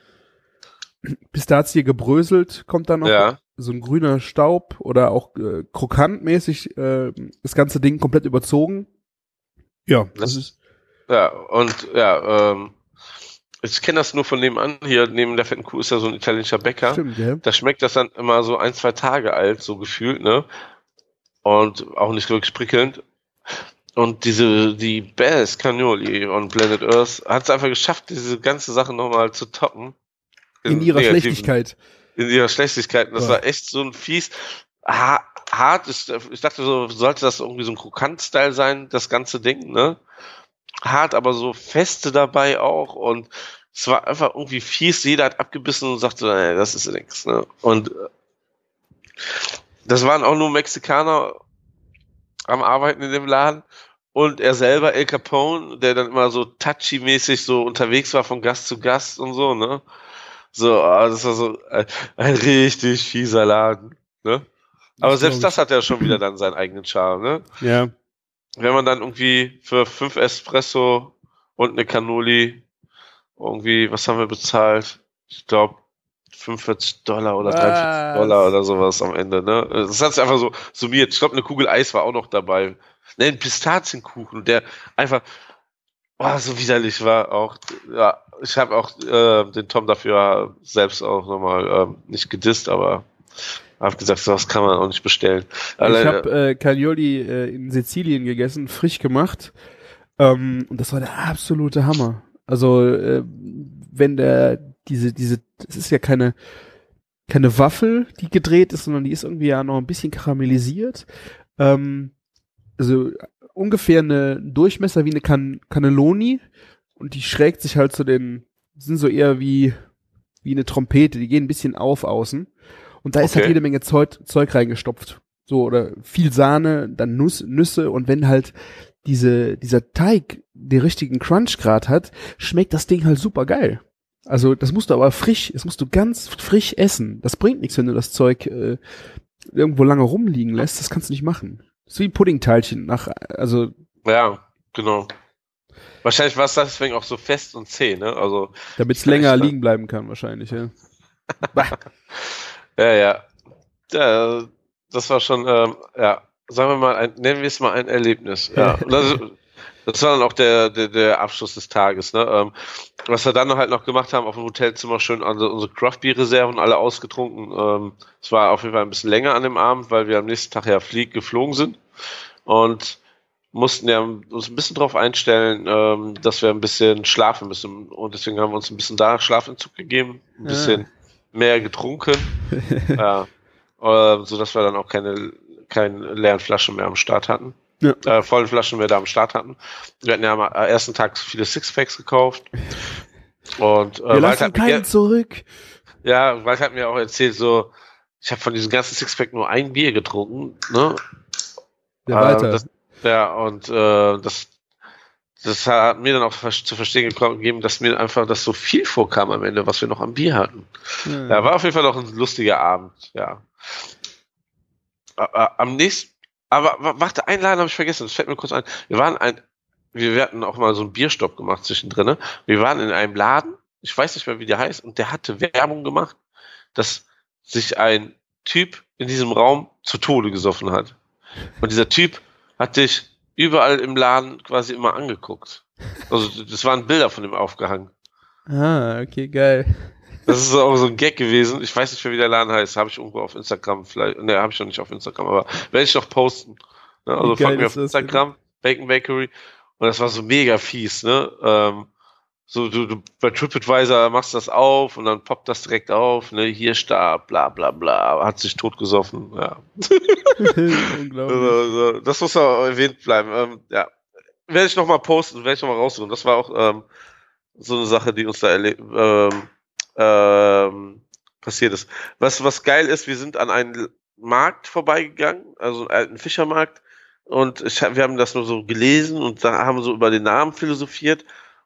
Pistazie gebröselt kommt dann noch, Ja. so ein grüner Staub oder auch äh, krokantmäßig äh, das ganze Ding komplett überzogen. Ja, das, Das- ist Ja, und ja, ähm, ich kenne das nur von nebenan. Hier neben der fetten Kuh ist ja so ein italienischer Bäcker. stimmt, gell? Da schmeckt das dann immer so ein, zwei Tage alt, so gefühlt, ne? Und auch nicht wirklich prickelnd. Und diese, die Best Cannoli on Planet Earth hat es einfach geschafft, diese ganze Sache nochmal zu toppen. In ihrer negativen- Schlechtigkeit. In ihrer Schlechtigkeit. Und das Ja. war echt so ein fies, ha hart. Ich, ich dachte so, sollte das irgendwie so ein Krokant-Style sein, das ganze Ding, ne? Hart, aber so feste dabei auch. Und es war einfach irgendwie fies. Jeder hat abgebissen und sagte, nee, das ist nix, ne? Und äh, das waren auch nur Mexikaner am Arbeiten in dem Laden. Und er selber, El Capone, der dann immer so touchy-mäßig so unterwegs war von Gast zu Gast und so, ne? So, ah, das war so ein, ein richtig fieser Laden, ne? Aber Das selbst glaub das hat ja schon wieder dann seinen eigenen Charme, ne? Ja. Wenn man dann irgendwie für fünf Espresso und eine Cannoli irgendwie, was haben wir bezahlt? Ich glaube fünfundvierzig Dollar oder Was? dreiundvierzig Dollar oder sowas am Ende, ne? Das hat sich einfach so summiert. Ich glaube, eine Kugel Eis war auch noch dabei. Ne, ein Pistazienkuchen, der einfach oh, so widerlich war auch. Ja, ich habe auch äh, den Tom dafür selbst auch nochmal ähm, nicht gedisst, aber habe gesagt, sowas kann man auch nicht bestellen. Ich Alleine- habe äh, Cannoli äh, in Sizilien gegessen, frisch gemacht. Ähm, und das war der absolute Hammer. Also äh, wenn der diese diese, das ist ja keine keine Waffel, die gedreht ist, sondern die ist irgendwie ja noch ein bisschen karamellisiert. Ähm, also ungefähr eine Durchmesser wie eine Can Cannelloni und die schrägt sich halt zu den, sind so eher wie wie eine Trompete, die gehen ein bisschen auf außen. Und da ist halt Okay. jede Menge Zeug, Zeug reingestopft. So, oder viel Sahne, dann Nuss, Nüsse und wenn halt diese, dieser Teig den richtigen Crunch-Grad hat, schmeckt das Ding halt super geil. Also, das musst du aber frisch, das musst du ganz frisch essen. Das bringt nichts, wenn du das Zeug äh, irgendwo lange rumliegen lässt. Das kannst du nicht machen. Das ist wie Puddingteilchen nach, also, Ja, genau. Wahrscheinlich war es deswegen auch so fest und zäh, ne? Also, damit es Vielleicht, länger ne? liegen bleiben kann, wahrscheinlich, ja. ja, ja. Ja, das war schon, ähm, ja, sagen wir mal, ein, nennen wir es mal ein Erlebnis. Ja. Und das, das war dann auch der, der, der Abschluss des Tages. Ne? Ähm, was wir dann halt noch gemacht haben, auf dem Hotelzimmer schön also unsere Craft-Bier-Reserven alle ausgetrunken. Ähm, es war auf jeden Fall ein bisschen länger an dem Abend, weil wir am nächsten Tag ja flieg, geflogen sind und mussten ja uns ein bisschen darauf einstellen, ähm, dass wir ein bisschen schlafen müssen. Und deswegen haben wir uns ein bisschen da Schlafentzug gegeben, ein bisschen ah. mehr getrunken. ja. Äh, sodass wir dann auch keine, keine leeren Flaschen mehr am Start hatten. Ja. Äh, vollen Flaschen mehr da am Start hatten. Wir hatten ja am ersten Tag viele Sixpacks gekauft. Und äh, wir lassen keinen mir, zurück. Ja, Wald hat mir auch erzählt, so, ich habe von diesem ganzen Sixpack nur ein Bier getrunken. Ne? Ja, weiter. Äh, das, ja, und äh, das, das hat mir dann auch zu verstehen gegeben, dass mir einfach das so viel vorkam am Ende, was wir noch am Bier hatten. Ja, ja war auf jeden Fall noch ein lustiger Abend, ja. Am nächsten, aber warte, einen Laden habe ich vergessen, das fällt mir kurz ein. Wir waren ein, wir hatten auch mal so einen Bierstopp gemacht zwischendrin. Ne? Wir waren in einem Laden, ich weiß nicht mehr, wie der heißt, und der hatte Werbung gemacht, dass sich ein Typ in diesem Raum zu Tode gesoffen hat. Und dieser Typ hat dich überall im Laden quasi immer angeguckt. Also das waren Bilder von ihm aufgehangen. Ah, okay, geil. Das ist auch so ein Gag gewesen. Ich weiß nicht mehr, wie der Laden heißt. Habe ich irgendwo auf Instagram vielleicht. Ne, habe ich noch nicht auf Instagram, aber werde ich noch posten. Ne? Also folgt mir auf Instagram, Bacon Bakery. Und das war so mega fies, ne? Ähm, so, du, du bei TripAdvisor machst das auf und dann poppt das direkt auf, ne? Hier starb, bla bla bla, hat sich totgesoffen, ja. Unglaublich. Also, das muss auch erwähnt bleiben. Ähm, ja. Werde ich noch mal posten, werde ich noch mal raussuchen. Das war auch ähm, so eine Sache, die uns da erlebt. Ähm, Ähm, passiert ist. Was, was geil ist, wir sind an einen Markt vorbeigegangen, also einen alten Fischermarkt, und ich, wir haben das nur so gelesen und da haben wir so über den Namen philosophiert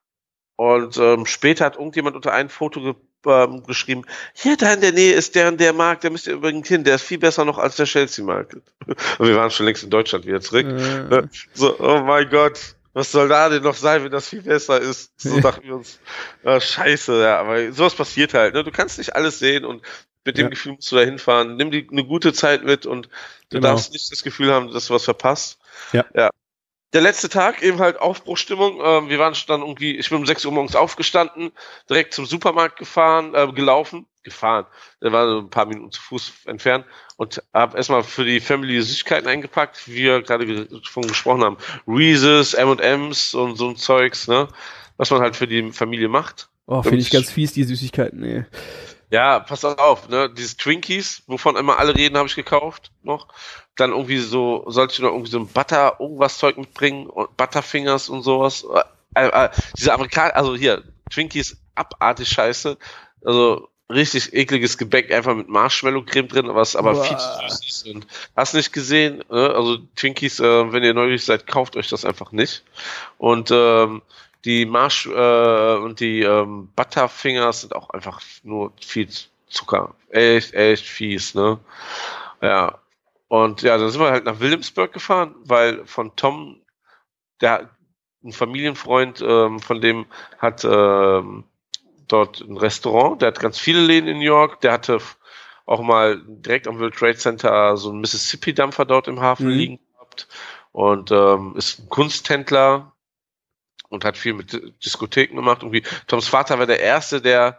und ähm, später hat irgendjemand unter ein Foto ge ähm, geschrieben, hier da in der Nähe ist der und der Markt, der müsst ihr übrigens hin, der ist viel besser noch als der Chelsea-Markt. Und wir waren schon längst in Deutschland wieder zurück. Äh. So, oh mein Gott. Was soll da denn noch sein, wenn das viel besser ist? So dachten wir uns, oh, scheiße, ja, aber sowas passiert halt, ne? Du kannst nicht alles sehen und mit dem ja. Gefühl musst du da hinfahren. Nimm die, eine gute Zeit mit und du genau. darfst nicht das Gefühl haben, dass du was verpasst. Ja. ja. Der letzte Tag, eben halt Aufbruchstimmung. Ähm, wir waren dann irgendwie, ich bin um sechs Uhr morgens aufgestanden, direkt zum Supermarkt gefahren, äh, gelaufen, gefahren. Der war so ein paar Minuten zu Fuß entfernt und habe erstmal für die Family Süßigkeiten eingepackt, wie wir gerade davon gesprochen haben. Reese's, M und M's und so ein Zeugs, ne? Was man halt für die Familie macht. Oh, finde ich ganz fies, die Süßigkeiten, ey. Ja, pass auf, ne? Dieses Twinkies, wovon immer alle reden, habe ich gekauft noch. Dann irgendwie so, sollte ich noch irgendwie so ein Butter, irgendwas Zeug mitbringen und Butterfingers und sowas. Äh, äh, diese Amerikaner, also hier, Twinkies, abartig scheiße. Also richtig ekliges Gebäck, einfach mit Marshmallow-Creme drin, was aber Boah. viel zu süß ist. Und hast nicht gesehen, ne? Also Twinkies, äh, wenn ihr neugierig seid, kauft euch das einfach nicht. Und ähm, die Marsh äh, und die ähm, Butterfingers sind auch einfach nur viel Zucker. Echt, echt fies, ne? Ja. Und ja, dann sind wir halt nach Williamsburg gefahren, weil von Tom, der ein Familienfreund ähm, von dem hat ähm, dort ein Restaurant, der hat ganz viele Läden in New York, der hatte auch mal direkt am World Trade Center so einen Mississippi-Dampfer dort im Hafen mhm. liegen gehabt und ähm, ist ein Kunsthändler und hat viel mit Diskotheken gemacht. Irgendwie Toms Vater war der Erste, der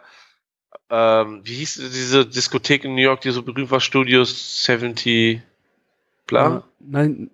ähm, wie hieß diese Diskothek in New York, die so berühmt war, Studios siebzig bla? Uh, nein,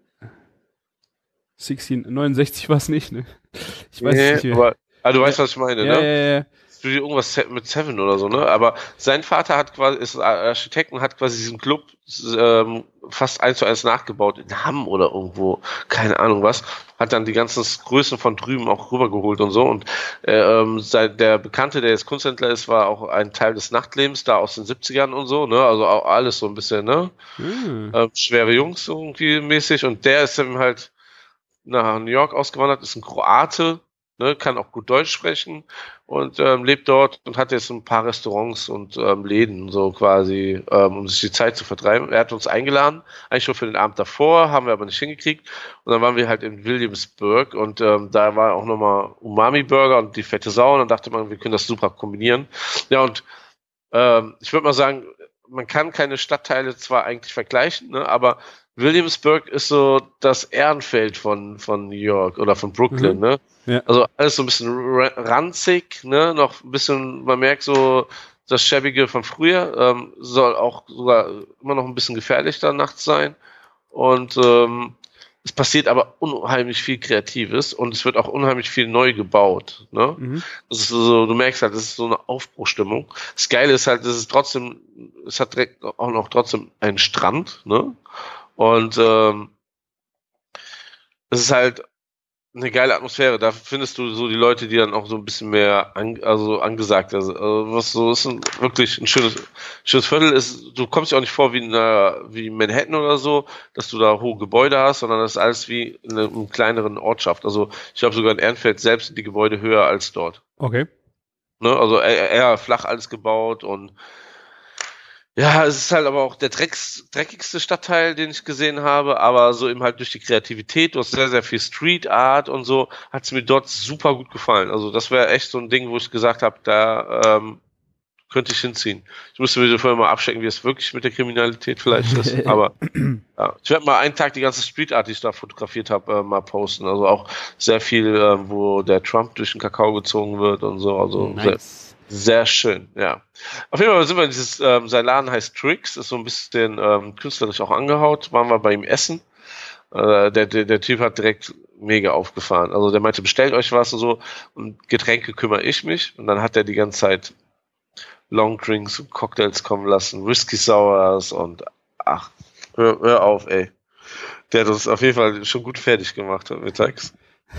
sechzehn, neunundsechzig war es nicht, ne? Ich weiß nee, nicht mehr. Aber, ah, du weißt, was ich meine, ja, ne? Ja, ja, Studio irgendwas mit Seven oder so, ne? Aber sein Vater hat quasi, ist Architekt und hat quasi diesen Club ähm, fast eins zu eins nachgebaut in Hamm oder irgendwo, keine Ahnung was. Hat dann die ganzen Größen von drüben auch rübergeholt und so. Und äh, ähm, sein, der Bekannte, der jetzt Kunsthändler ist, war auch ein Teil des Nachtlebens da aus den siebzigern und so, ne? Also auch alles so ein bisschen, ne? Mhm. Ähm, schwere Jungs irgendwie mäßig. Und der ist dann halt nach New York ausgewandert, ist ein Kroate, ne, kann auch gut Deutsch sprechen und ähm, lebt dort und hat jetzt ein paar Restaurants und ähm, Läden so quasi, ähm, um sich die Zeit zu vertreiben. Er hat uns eingeladen, eigentlich schon für den Abend davor, haben wir aber nicht hingekriegt und dann waren wir halt in Williamsburg und ähm, da war auch nochmal Umami-Burger und die fette Sau und dann dachte man, wir können das super kombinieren. Ja und ähm, ich würde mal sagen, man kann keine Stadtteile zwar eigentlich vergleichen, ne, aber Williamsburg ist so das Ehrenfeld von, von New York oder von Brooklyn, Mhm. ne? Ja. Also alles so ein bisschen ra- ranzig, ne? Noch ein bisschen, man merkt so das Schäbige von früher, ähm, soll auch sogar immer noch ein bisschen gefährlich da nachts sein. Und ähm, es passiert aber unheimlich viel Kreatives und es wird auch unheimlich viel neu gebaut, ne? Mhm. Das ist so, du merkst halt, das ist so eine Aufbruchstimmung. Das Geile ist halt, es ist trotzdem, es hat direkt auch noch trotzdem einen Strand, ne? Und ähm, es ist halt eine geile Atmosphäre. Da findest du so die Leute, die dann auch so ein bisschen mehr an, also angesagt sind. Also was so ist ein, wirklich ein schönes, schönes Viertel ist. Du kommst dir auch nicht vor wie in einer, wie Manhattan oder so, dass du da hohe Gebäude hast, sondern das ist alles wie in einer, einer kleineren Ortschaft. Also ich glaube sogar in Ehrenfeld selbst sind die Gebäude höher als dort. Okay. Ne? Also eher, eher flach alles gebaut und ja, es ist halt aber auch der Drecks, dreckigste Stadtteil, den ich gesehen habe, aber so eben halt durch die Kreativität, du hast sehr, sehr viel Street Art und so, hat es mir dort super gut gefallen. Also das wäre echt so ein Ding, wo ich gesagt habe, da ähm, könnte ich hinziehen. Ich müsste mir vorher mal abchecken, wie es wirklich mit der Kriminalität vielleicht ist, aber ja. Ich werde mal einen Tag die ganze Street Art, die ich da fotografiert habe, äh, mal posten. Also auch sehr viel, äh, wo der Trump durch den Kakao gezogen wird und so, also Nice. sehr, sehr schön, ja. Auf jeden Fall sind wir in dieses, ähm, sein Laden heißt Tricks, ist so ein bisschen ähm, künstlerisch auch angehaut. Waren wir bei ihm essen. Äh, der, der, der Typ hat direkt mega aufgefahren. Also der meinte, bestellt euch was und so und Getränke kümmere ich mich. Und dann hat er die ganze Zeit Longdrinks und Cocktails kommen lassen, Whisky Sours und ach, hör, hör auf, ey. Der hat uns auf jeden Fall schon gut fertig gemacht mittags.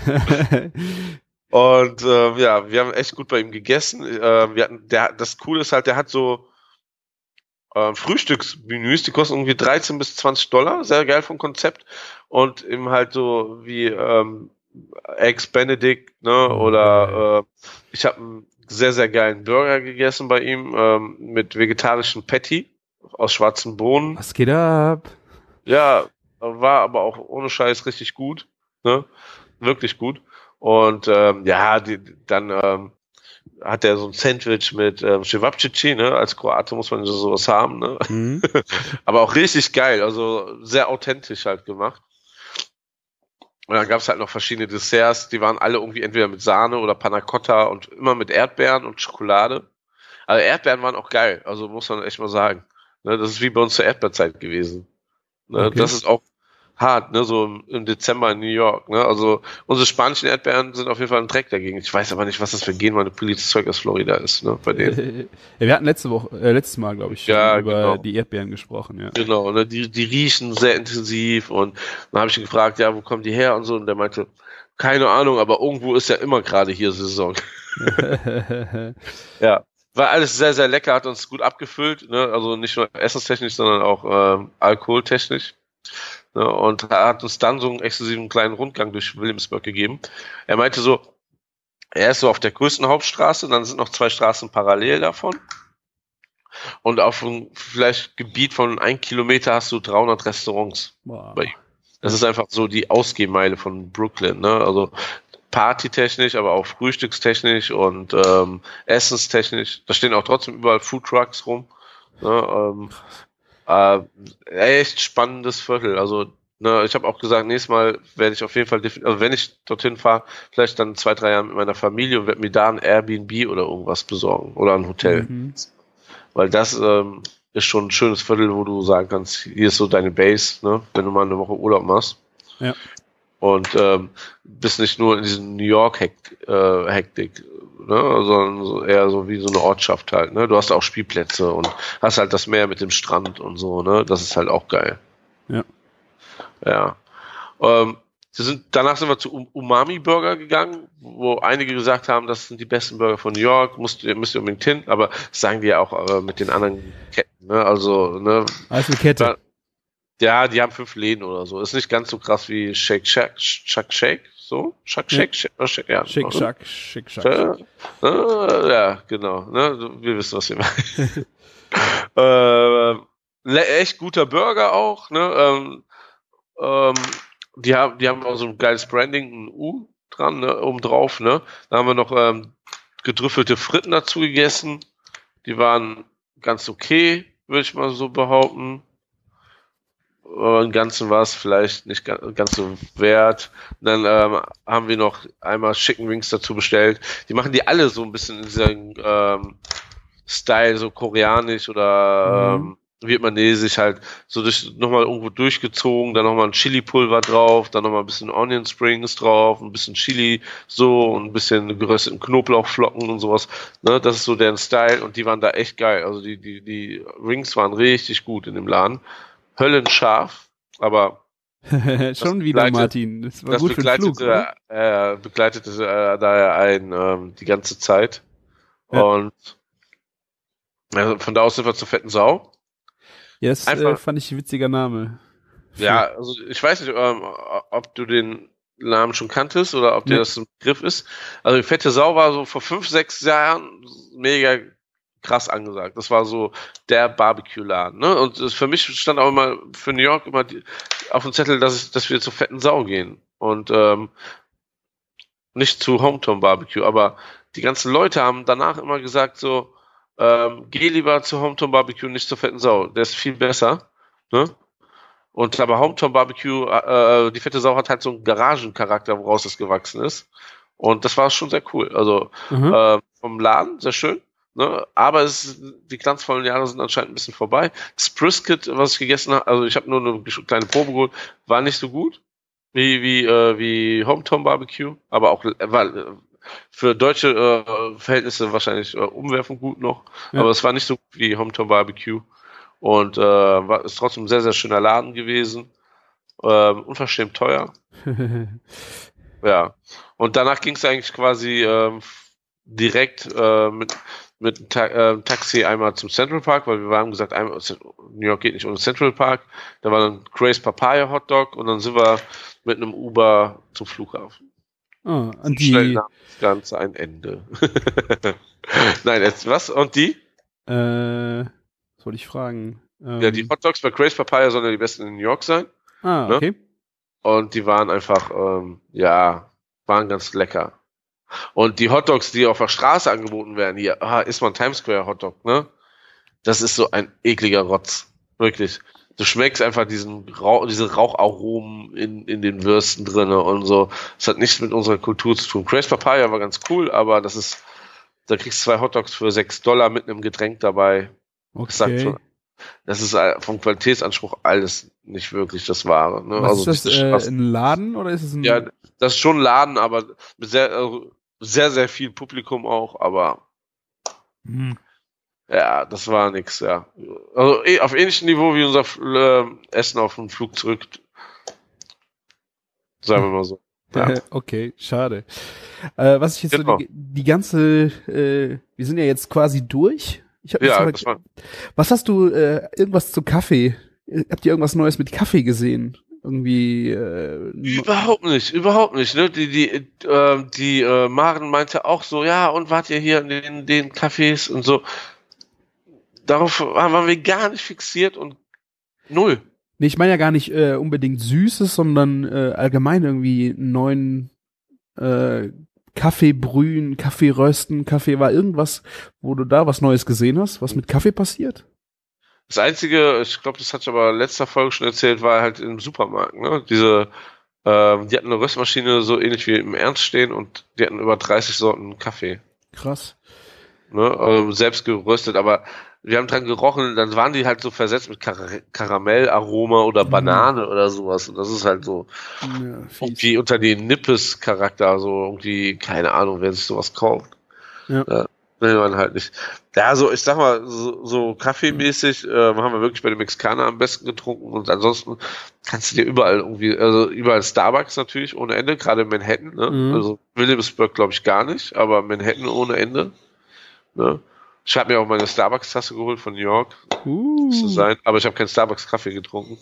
Und ähm, ja, wir haben echt gut bei ihm gegessen. Ähm, wir hatten, der, das Coole ist halt, der hat so ähm, Frühstücksmenüs, die kosten irgendwie dreizehn bis zwanzig Dollar, sehr geil vom Konzept. Und eben halt so wie ähm, Eggs Benedict, ne? Oder äh, ich habe einen sehr, sehr geilen Burger gegessen bei ihm ähm, mit vegetarischen Patty aus schwarzen Bohnen. Was geht ab? Ja, war aber auch ohne Scheiß richtig gut, ne? Wirklich gut. Und ähm, ja, die, dann ähm, hat er so ein Sandwich mit ähm, Cevapcici, ne? Als Kroate muss man sowas haben, ne? Mhm. Aber auch richtig geil, also sehr authentisch halt gemacht. Und dann gab es halt noch verschiedene Desserts, die waren alle irgendwie entweder mit Sahne oder Panna Cotta und immer mit Erdbeeren und Schokolade. Also Erdbeeren waren auch geil, also muss man echt mal sagen. Ne? Das ist wie bei uns zur Erdbeerzeit gewesen. Ne? Okay. Das ist auch hart, ne, so im, im Dezember in New York, ne, also unsere spanischen Erdbeeren sind auf jeden Fall ein Dreck dagegen. Ich weiß aber nicht, was das für genmanipulierte Zeug aus Florida ist, ne, bei denen. Ja, wir hatten letzte Woche, äh, letztes Mal, glaube ich, Ja, über genau. die Erdbeeren gesprochen, ja. Genau, ne, die, die riechen sehr intensiv und dann habe ich ihn gefragt, ja, wo kommen die her und so, und der meinte, keine Ahnung, aber irgendwo ist ja immer gerade hier Saison. Ja, war alles sehr, sehr lecker, hat uns gut abgefüllt, ne, also nicht nur essenstechnisch, sondern auch ähm, alkoholtechnisch. Ne, und er hat uns dann so einen exklusiven kleinen Rundgang durch Williamsburg gegeben. Er meinte so, er ist so auf der größten Hauptstraße, dann sind noch zwei Straßen parallel davon. Und auf einem vielleicht Gebiet von ein Kilometer hast du dreihundert Restaurants. Boah. Bei ihm. Das ist einfach so die Ausgehmeile von Brooklyn, ne? Also partytechnisch, aber auch frühstückstechnisch und ähm, essenstechnisch. Da stehen auch trotzdem überall Foodtrucks rum. Ne? Ähm, Äh, echt spannendes Viertel. Also, ne, ich habe auch gesagt, nächstes Mal werde ich auf jeden Fall, also wenn ich dorthin fahre, vielleicht dann zwei, drei Jahre mit meiner Familie und werde mir da ein Airbnb oder irgendwas besorgen oder ein Hotel. Mhm. Weil das ähm, ist schon ein schönes Viertel, wo du sagen kannst, hier ist so deine Base, ne, wenn du mal eine Woche Urlaub machst. Ja. Und ähm, bist nicht nur in diesem New York Hekt, äh, Hektik, ne, sondern so eher so wie so eine Ortschaft halt, ne? Du hast auch Spielplätze und hast halt das Meer mit dem Strand und so, ne? Das ist halt auch geil. Ja. Ja. Ähm, wir sind, danach sind wir zu um Umami Burger gegangen, wo einige gesagt haben, das sind die besten Burger von New York, musst, müsst ihr unbedingt hin, aber das sagen die ja auch äh, mit den anderen Ketten, ne? Also, ne? Alles eine Kette. Da, ja, die haben fünf Läden oder so. Ist nicht ganz so krass wie Shake Shack, Shack Shake, so? Shack Shake, Shake, Shake, ja. Schick, ne? schack, schick, schack. Ja, äh, ja, genau. Ne? Wir wissen, was wir meinen. äh, echt guter Burger auch. Ne? Ähm, ähm, die haben, die haben auch so ein geiles Branding, ein U dran, ne? Oben drauf. Ne? Da haben wir noch ähm, gedrüffelte Fritten dazu gegessen. Die waren ganz okay, würde ich mal so behaupten. Aber im Ganzen war es vielleicht nicht ganz so wert. Und dann ähm, haben wir noch einmal Chicken Wings dazu bestellt. Die machen die alle so ein bisschen in diesem ähm, Style, so koreanisch oder Mhm. ähm, vietnamesisch halt, so durch, nochmal irgendwo durchgezogen, dann nochmal ein Chili-Pulver drauf, dann nochmal ein bisschen Onion Springs drauf, ein bisschen Chili, so, und ein bisschen gerösteten Knoblauchflocken und sowas. Ne, das ist so deren Style und die waren da echt geil. Also die, die, die Wings waren richtig gut in dem Laden. Höllenscharf, aber das Schon wieder, begleitet, Martin. Das war das gut für den Flug, begleitete, oder? äh, begleitete äh, daher einen ähm, die ganze Zeit. Ja. Und also von da aus sind wir zur fetten Sau. Ja, das äh, Einfach, fand ich ein witziger Name. Für, ja, also ich weiß nicht, ähm, ob du den Namen schon kanntest oder ob dir ne, das ein Begriff ist. Also die fette Sau war so vor fünf, sechs Jahren mega krass angesagt. Das war so der Barbecue-Laden. Ne? Und das, für mich stand auch immer für New York immer die, auf dem Zettel, dass, ich, dass wir zur fetten Sau gehen. Und ähm, nicht zu Hometown Barbecue, aber die ganzen Leute haben danach immer gesagt so, ähm, geh lieber zu Hometown Barbecue, nicht zur fetten Sau. Der ist viel besser. Ne? Und aber Hometown Barbecue, äh, die fette Sau hat halt so einen Garagencharakter, woraus es gewachsen ist. Und das war schon sehr cool. Also mhm. äh, vom Laden, sehr schön. Ne? Aber es, die glanzvollen Jahre sind anscheinend ein bisschen vorbei. Das Brisket, was ich gegessen habe, also ich habe nur eine kleine Probe geholt, war nicht so gut wie wie äh, wie Hometown Barbecue, aber auch äh, war äh, für deutsche äh, Verhältnisse wahrscheinlich äh, umwerfend gut noch. Ja. Aber es war nicht so gut wie Hometown Barbecue. Und äh, war, ist trotzdem ein sehr, sehr schöner Laden gewesen. Ähm, unverschämt teuer. Ja. Und danach ging es eigentlich quasi ähm, direkt äh, mit, mit einem Ta äh, Taxi einmal zum Central Park, weil wir haben gesagt, einmal, New York geht nicht ohne Central Park. Da war dann Gray's Papaya Hot Dog und dann sind wir mit einem Uber zum Flughafen. Oh, und Schnell die, nahm das Ganze ein Ende. Nein, jetzt was? Und die? äh, was wollte ich fragen? Ähm, Ja, die Hot Dogs bei Gray's Papaya sollen ja die besten in New York sein. ah, Ne? okay. Und die waren einfach, ähm, ja, waren ganz lecker. Und die Hot Dogs, die auf der Straße angeboten werden, hier, ah, ist man Times Square Hot Dog, ne? Das ist so ein ekliger Rotz. Wirklich. Du schmeckst einfach diesen Rauch, diese Raucharomen in, in den Würsten drinne und so. Das hat nichts mit unserer Kultur zu tun. Gray's Papaya war ganz cool, aber das ist, da kriegst du zwei Hot Dogs für sechs Dollar mit einem Getränk dabei. Das sagt Okay. schon, das ist äh, vom Qualitätsanspruch alles nicht wirklich das Wahre. Ne? Was Also ist das, diese äh, Straßen- ein Laden oder ist es ein... ja, das ist schon ein Laden, aber mit sehr, äh, sehr, sehr viel Publikum auch, aber Hm. ja, das war nix, ja. Also eh, auf ähnlichem Niveau wie unser äh, Essen auf dem Flug zurück. Sagen wir mal so. Ja. Okay, schade. Äh, was ich jetzt Genau. so die, die ganze, äh, wir sind ja jetzt quasi durch. Ich hab Ja, aber, das war, was hast du, äh, irgendwas zu Kaffee? Äh, Habt ihr irgendwas Neues mit Kaffee gesehen? Irgendwie, äh, no- überhaupt nicht, überhaupt nicht. Ne? Die, die, äh, die äh, Maren meinte auch so, ja, und wart ihr hier in den, den Cafés und so. Darauf waren wir gar nicht fixiert und null. nee, ich meine ja gar nicht äh, unbedingt Süßes, sondern äh, allgemein irgendwie einen neuen äh, Kaffee brühen, Kaffee rösten, Kaffee war irgendwas, wo du da was Neues gesehen hast, was mit Kaffee passiert? Das Einzige, ich glaube, das hatte ich aber in letzter Folge schon erzählt, war halt im Supermarkt. Ne? Diese, ähm, die hatten eine Röstmaschine so ähnlich wie im Ernst stehen und die hatten über dreißig Sorten Kaffee. Krass. Ne? Ähm, selbst geröstet, aber wir haben dran gerochen, dann waren die halt so versetzt mit Kar Karamellaroma oder Mhm. Banane oder sowas. Und das ist halt so Ja, fies. irgendwie unter den Nippes-Charakter, so irgendwie, keine Ahnung, wer sich sowas kauft. Ja. Ja, will man halt nicht. Ja, so, ich sag mal, so, so kaffeemäßig äh, haben wir wirklich bei den Mexikanern am besten getrunken und ansonsten kannst du dir überall irgendwie, also überall Starbucks natürlich ohne Ende, gerade in Manhattan, ne? Mhm. Also Williamsburg glaube ich gar nicht, aber Manhattan ohne Ende. Ne? Ich habe mir auch meine Starbucks-Tasse geholt von New York, Uh. zu sein, aber ich habe keinen Starbucks-Kaffee getrunken.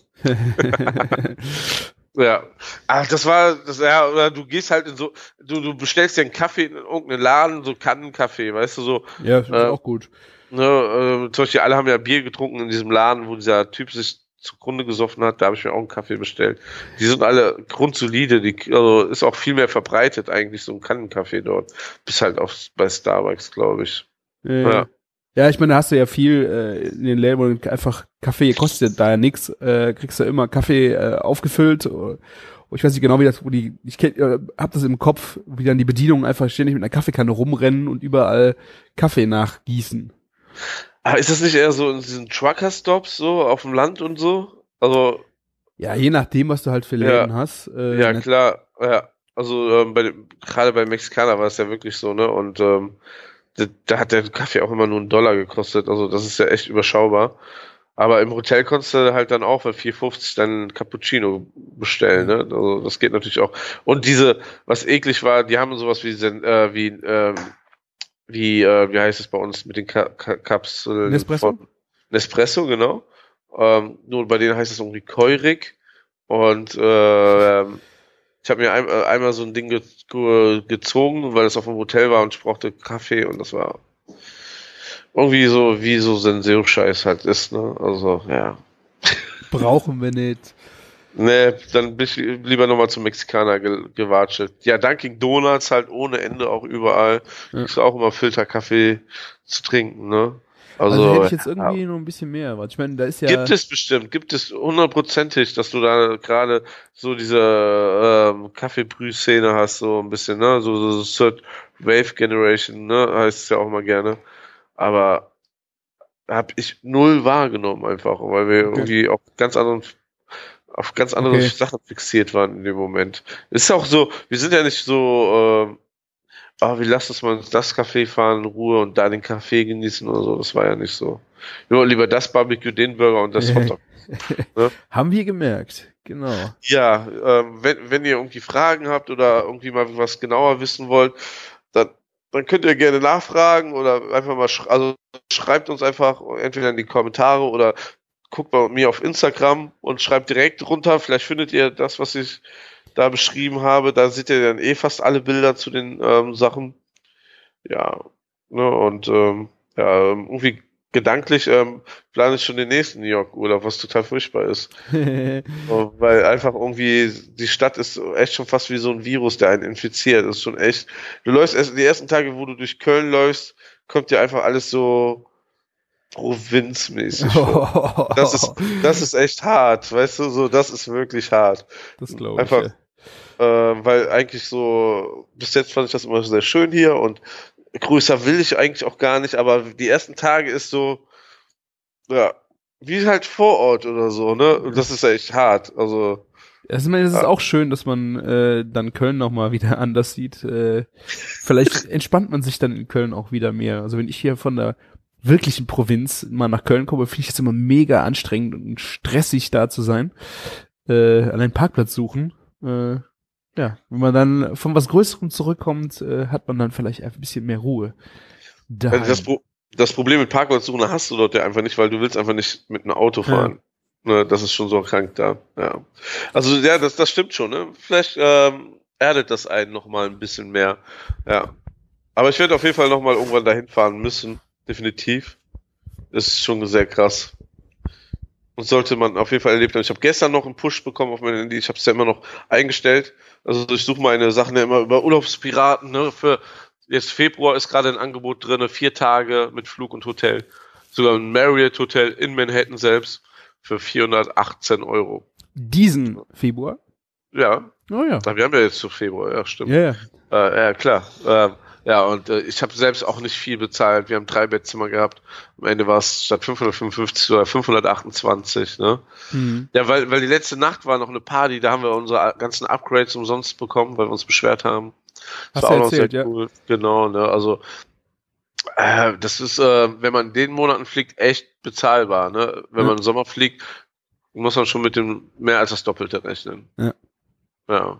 Ja, ach, das war, das, ja, oder du gehst halt in so, du, du bestellst dir einen Kaffee in irgendeinen Laden, so Kannenkaffee, weißt du, so, Ja, ist Äh, auch gut. ne, äh, zum Beispiel alle haben ja Bier getrunken in diesem Laden, wo dieser Typ sich zugrunde gesoffen hat, da habe ich mir auch einen Kaffee bestellt. Die sind alle grundsolide, die, also ist auch viel mehr verbreitet eigentlich, so ein Kannenkaffee dort, bis halt auch bei Starbucks, glaube ich. Ja. Ja. Ja, ich meine, da hast du ja viel äh, in den Läden, wo einfach Kaffee kostet da ja nix, äh, kriegst du immer Kaffee äh, aufgefüllt. Oder, ich weiß nicht genau, wie das, wo die, ich kenn, äh, hab das im Kopf, wie dann die Bedienungen einfach ständig mit einer Kaffeekanne rumrennen und überall Kaffee nachgießen. Aber ist das nicht eher so in diesen Trucker-Stops so auf dem Land und so? Also Ja, je nachdem, was du halt für Läden ja, hast. Äh, ja ne- klar, ja. Also ähm, bei dem- gerade bei Mexikaner war es ja wirklich so, ne? Und ähm, da, da hat der Kaffee auch immer nur einen Dollar gekostet. Also das ist ja echt überschaubar. Aber im Hotel konntest du halt dann auch für vier fünfzig dann Cappuccino bestellen, ne? Also das geht natürlich auch. Und diese, was eklig war, die haben sowas wie Sen- äh, wie ähm, wie äh, wie heißt es bei uns mit den Ka Ka Kapseln Nespresso? von Nespresso, genau. Ähm, nur bei denen heißt es irgendwie Keurig. Und äh, ähm, ich habe mir ein, äh, einmal so ein Ding ge ge gezogen, weil es auf dem Hotel war und ich brauchte Kaffee und das war irgendwie so, wie so Senseo-Scheiß halt ist, ne? Also, ja. Brauchen wir nicht. Nee, dann bin ich lieber nochmal zum Mexikaner ge gewatschelt. Ja, Dunkin' Donuts halt ohne Ende auch überall. Ja. Kriegst du auch immer Filterkaffee zu trinken, ne? Also, Also, hätte ich jetzt ja. irgendwie noch ein bisschen mehr. Was ich meine, da ist ja. Gibt es bestimmt, gibt es hundertprozentig, dass du da gerade so diese ähm, Kaffeebrüh-Szene hast, so ein bisschen, ne? So, so Third Wave Generation, ne? Heißt es ja auch mal gerne. Aber habe ich null wahrgenommen einfach, weil wir Okay. irgendwie auf ganz anderen, auf ganz andere Okay. Sachen fixiert waren in dem Moment. Ist auch so, wir sind ja nicht so, ähm, ah, wir lassen uns mal ins das Café fahren in Ruhe und da den Kaffee genießen oder so. Das war ja nicht so. Wir wollen lieber das Barbecue, den Burger und das Hotdog. Ne? Haben wir gemerkt. Genau. Ja, ähm, wenn, wenn ihr irgendwie Fragen habt oder irgendwie mal was genauer wissen wollt, dann, dann könnt ihr gerne nachfragen oder einfach mal, sch also schreibt uns einfach entweder in die Kommentare oder guckt bei mir auf Instagram und schreibt direkt runter. Vielleicht findet ihr das, was ich da beschrieben habe. Da seht ihr dann eh fast alle Bilder zu den ähm, Sachen. Ja, ne, und ähm, ja, irgendwie gedanklich ähm, plane ich schon den nächsten New York Urlaub, was total furchtbar ist. So, weil einfach irgendwie die Stadt ist echt schon fast wie so ein Virus, der einen infiziert. Das ist schon echt. Du läufst erst die ersten Tage, wo du durch Köln läufst, kommt dir einfach alles so provinzmäßig vor. Das ist, das ist echt hart, weißt du, so, das ist wirklich hart. Das glaube ich. Einfach, Ja. äh, weil eigentlich so, bis jetzt fand ich das immer sehr schön hier und größer will ich eigentlich auch gar nicht, aber die ersten Tage ist so, ja, wie halt vor Ort oder so, ne? Und das ist echt hart, also. Also, ich meine, es ist Ja. auch schön, dass man äh, dann Köln nochmal wieder anders sieht. Äh, vielleicht entspannt man sich dann in Köln auch wieder mehr. Also wenn ich hier von der wirklichen Provinz mal nach Köln komme, finde ich es immer mega anstrengend und stressig da zu sein. Äh, allein Parkplatz suchen. Äh, ja, wenn man dann von was Größerem zurückkommt, äh, hat man dann vielleicht ein bisschen mehr Ruhe. Also das, Pro das Problem mit Parkplatzsuchen hast du dort ja einfach nicht, weil du willst einfach nicht mit einem Auto fahren. Ja. Ne, das ist schon so krank da. Ja. Also ja, das, das stimmt schon. Ne? Vielleicht ähm, erdet das einen nochmal ein bisschen mehr. Ja. Aber ich werde auf jeden Fall nochmal irgendwann dahin fahren müssen. Definitiv. Das ist schon sehr krass. Und sollte man auf jeden Fall erlebt haben. Ich habe gestern noch einen Push bekommen auf mein Handy. Ich habe es ja immer noch eingestellt. Also ich suche meine Sachen ja immer über Urlaubspiraten. Ne? Für jetzt Februar ist gerade ein Angebot drin. Vier Tage mit Flug und Hotel. Sogar ein Marriott Hotel in Manhattan selbst für vierhundertachtzehn Euro. Diesen Februar? Ja. Oh ja. Wir haben ja jetzt zu Februar. Ja, stimmt. Ja, ja. Äh, ja, klar. Ähm, ja, und äh, ich habe selbst auch nicht viel bezahlt. Wir haben drei Bettzimmer gehabt. Am Ende war es statt fünfhundertfünfundfünfzig oder fünfhundertachtundzwanzig, ne? Mhm. Ja, weil, weil die letzte Nacht war noch eine Party, da haben wir unsere ganzen Upgrades umsonst bekommen, weil wir uns beschwert haben. Das Hast war du auch noch erzählt, sehr ja. cool. Genau, ne? Also äh, das ist, äh, wenn man in den Monaten fliegt, echt bezahlbar, ne? Wenn Ja. man im Sommer fliegt, muss man schon mit dem mehr als das Doppelte rechnen. Ja. Ja.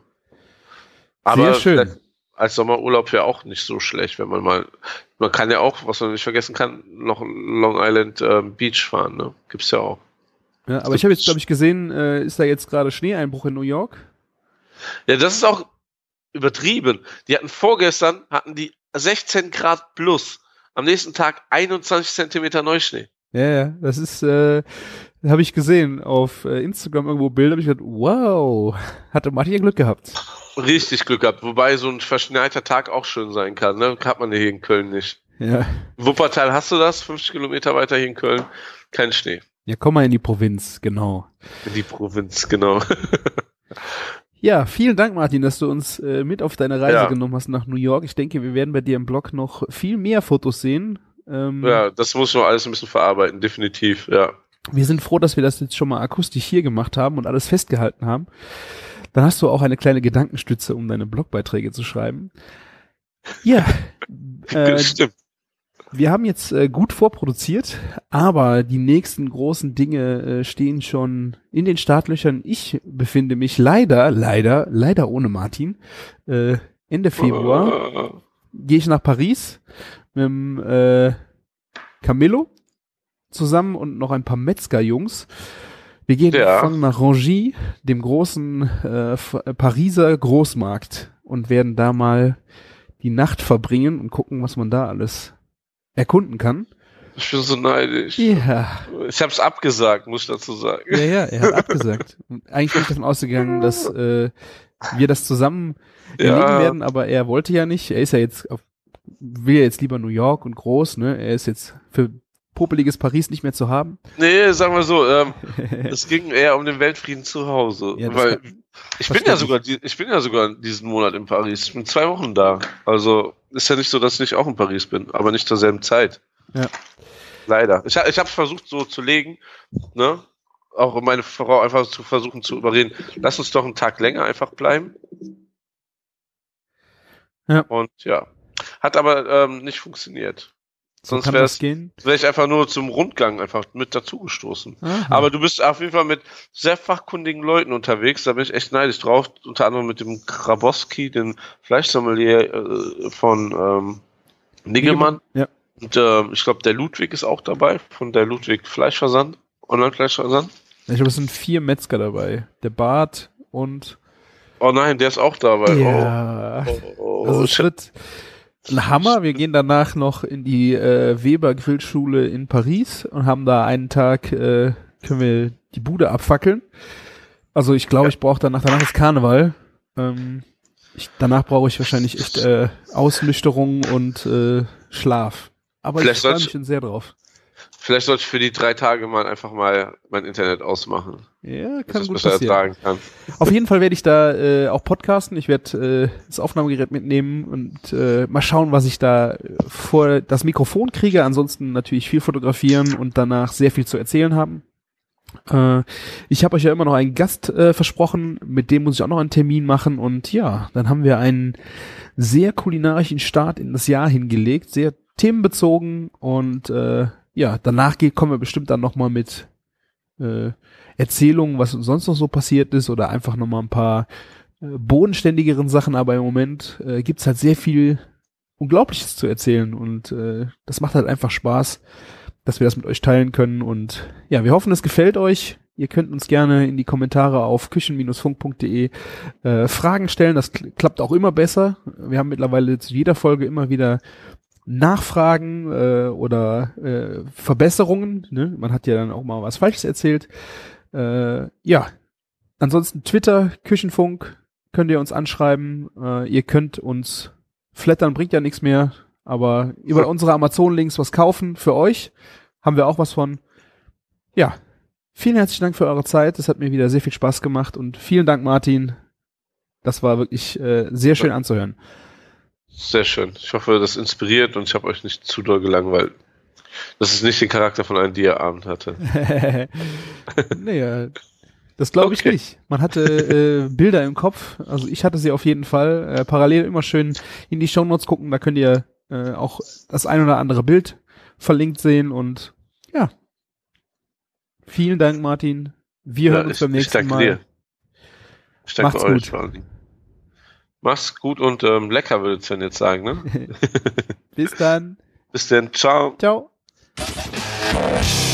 Aber Sehr schön. vielleicht als Sommerurlaub ja auch nicht so schlecht, wenn man mal, man kann ja auch, was man nicht vergessen kann, noch Long Island ähm, Beach fahren, ne? Gibt's ja auch. Ja, aber ich habe jetzt, glaube ich, gesehen, äh, ist da jetzt gerade Schneeeinbruch in New York? Ja, das ist auch übertrieben. Die hatten vorgestern, hatten die sechzehn Grad plus. Am nächsten Tag einundzwanzig Zentimeter Neuschnee. Ja, ja, das ist, äh, habe ich gesehen auf äh, Instagram irgendwo Bilder, habe ich gedacht, wow, hatte Martin ja Glück gehabt. Richtig Glück gehabt. Wobei so ein verschneiter Tag auch schön sein kann, ne? Hat man hier in Köln nicht. Ja. Wuppertal hast du das, fünfzig Kilometer weiter hier in Köln, kein Schnee. Ja, komm mal in die Provinz, genau. In die Provinz, genau. Ja, vielen Dank, Martin, dass du uns äh, mit auf deine Reise Ja. genommen hast nach New York. Ich denke, wir werden bei dir im Blog noch viel mehr Fotos sehen. Ähm, Ja, das muss man alles ein bisschen verarbeiten, definitiv, ja. Wir sind froh, dass wir das jetzt schon mal akustisch hier gemacht haben und alles festgehalten haben. Dann hast du auch eine kleine Gedankenstütze, um deine Blogbeiträge zu schreiben. Ja, äh, Stimmt. wir haben jetzt äh, gut vorproduziert, aber die nächsten großen Dinge äh, stehen schon in den Startlöchern. Ich befinde mich leider, leider, leider ohne Martin. Äh, Ende Februar gehe ich nach Paris mit dem äh, Camillo zusammen und noch ein paar Metzger-Jungs. Wir gehen Ja. fangen nach Rangy, dem großen äh, F- äh, Pariser Großmarkt, und werden da mal die Nacht verbringen und gucken, was man da alles erkunden kann. Ich bin so neidisch. Ja, Ich hab's abgesagt, muss ich dazu sagen. ja, ja, er hat abgesagt. Und eigentlich bin ich davon ausgegangen, dass äh, wir das zusammen erleben Ja. werden, aber er wollte ja nicht. Er ist ja jetzt auf, will ja jetzt lieber New York und groß, ne? Er ist jetzt für popeliges Paris nicht mehr zu haben. Nee, sagen wir so, ähm, es ging eher um den Weltfrieden zu Hause. Ja, das weil kann- ich bin verstehe ja ich. sogar, die- ich bin ja sogar diesen Monat in Paris. Ich bin zwei Wochen da. Also ist ja nicht so, dass ich nicht auch in Paris bin, aber nicht zur selben Zeit. Ja. Leider. Ich, ha- ich habe es versucht so zu legen, ne? Auch um meine Frau einfach zu versuchen zu überreden, lass uns doch einen Tag länger einfach bleiben. Ja. Und ja. Hat aber ähm, nicht funktioniert. So Sonst kann wäre das gehen. wäre ich einfach nur zum Rundgang einfach mit dazugestoßen. Aha. Aber du bist auf jeden Fall mit sehr fachkundigen Leuten unterwegs, da bin ich echt neidisch drauf. Unter anderem mit dem Grabowski, dem Fleischsommelier äh, von ähm, Niggemann. Ja. Und ähm, ich glaube, der Ludwig ist auch dabei, von der Ludwig Fleischversand, Online-Fleischversand. Ich glaube, es sind vier Metzger dabei. Der Bart und Oh nein, der ist auch dabei. ja. Oh, oh, Also oh, es wird ein Hammer. Wir gehen danach noch in die äh, Weber Grillschule in Paris und haben da einen Tag, äh, können wir die Bude abfackeln. Also ich glaube, Ja. ich brauche danach, danach ist Karneval. Ähm, ich, danach brauche ich wahrscheinlich echt äh, Ausnüchterung und äh, Schlaf. Aber Vielleicht ich freue soll's- mich schon sehr drauf. Vielleicht sollte ich für die drei Tage mal einfach mal mein Internet ausmachen, Ja, dass kann ich gut besser passieren. ertragen kann. Auf jeden Fall werde ich da äh, auch podcasten. Ich werde äh, das Aufnahmegerät mitnehmen und äh, mal schauen, was ich da äh, vor das Mikrofon kriege. Ansonsten natürlich viel fotografieren und danach sehr viel zu erzählen haben. Äh, ich habe euch ja immer noch einen Gast äh, versprochen, mit dem muss ich auch noch einen Termin machen. Und ja, dann haben wir einen sehr kulinarischen Start in das Jahr hingelegt, sehr themenbezogen. Und äh, ja, danach geht, kommen wir bestimmt dann nochmal mit äh, Erzählungen, was sonst noch so passiert ist, oder einfach nochmal ein paar äh, bodenständigeren Sachen, aber im Moment äh, gibt's halt sehr viel Unglaubliches zu erzählen und äh, das macht halt einfach Spaß, dass wir das mit euch teilen können, und ja, wir hoffen, es gefällt euch. Ihr könnt uns gerne in die Kommentare auf küchen Bindestrich funk Punkt de äh, Fragen stellen, das kl- klappt auch immer besser. Wir haben mittlerweile zu jeder Folge immer wieder Nachfragen äh, oder äh, Verbesserungen, ne? Man hat ja dann auch mal was Falsches erzählt. Äh, ja, ansonsten Twitter, Küchenfunk, könnt ihr uns anschreiben. Äh, ihr könnt uns flattern, bringt ja nichts mehr, aber über unsere Amazon-Links was kaufen für euch. Haben wir auch was von. Ja, vielen herzlichen Dank für eure Zeit. Es hat mir wieder sehr viel Spaß gemacht und vielen Dank, Martin. Das war wirklich äh, sehr schön anzuhören. Sehr schön. Ich hoffe, das inspiriert und ich habe euch nicht zu doll gelangweilt. Das ist nicht den Charakter von einem Dia-Abend hatte. Naja, das glaube ich Okay. nicht. Man hatte äh, Bilder im Kopf, also ich hatte sie auf jeden Fall. Äh, parallel immer schön in die Shownotes gucken, da könnt ihr äh, auch das ein oder andere Bild verlinkt sehen und ja. Vielen Dank, Martin. Wir hören uns ich, beim ich nächsten danke Mal. dir. Ich danke Macht's euch gut. vor allen Dingen. Mach's gut und ähm, lecker, würde Sven jetzt sagen, ne? Bis dann. Bis dann. Ciao. Ciao.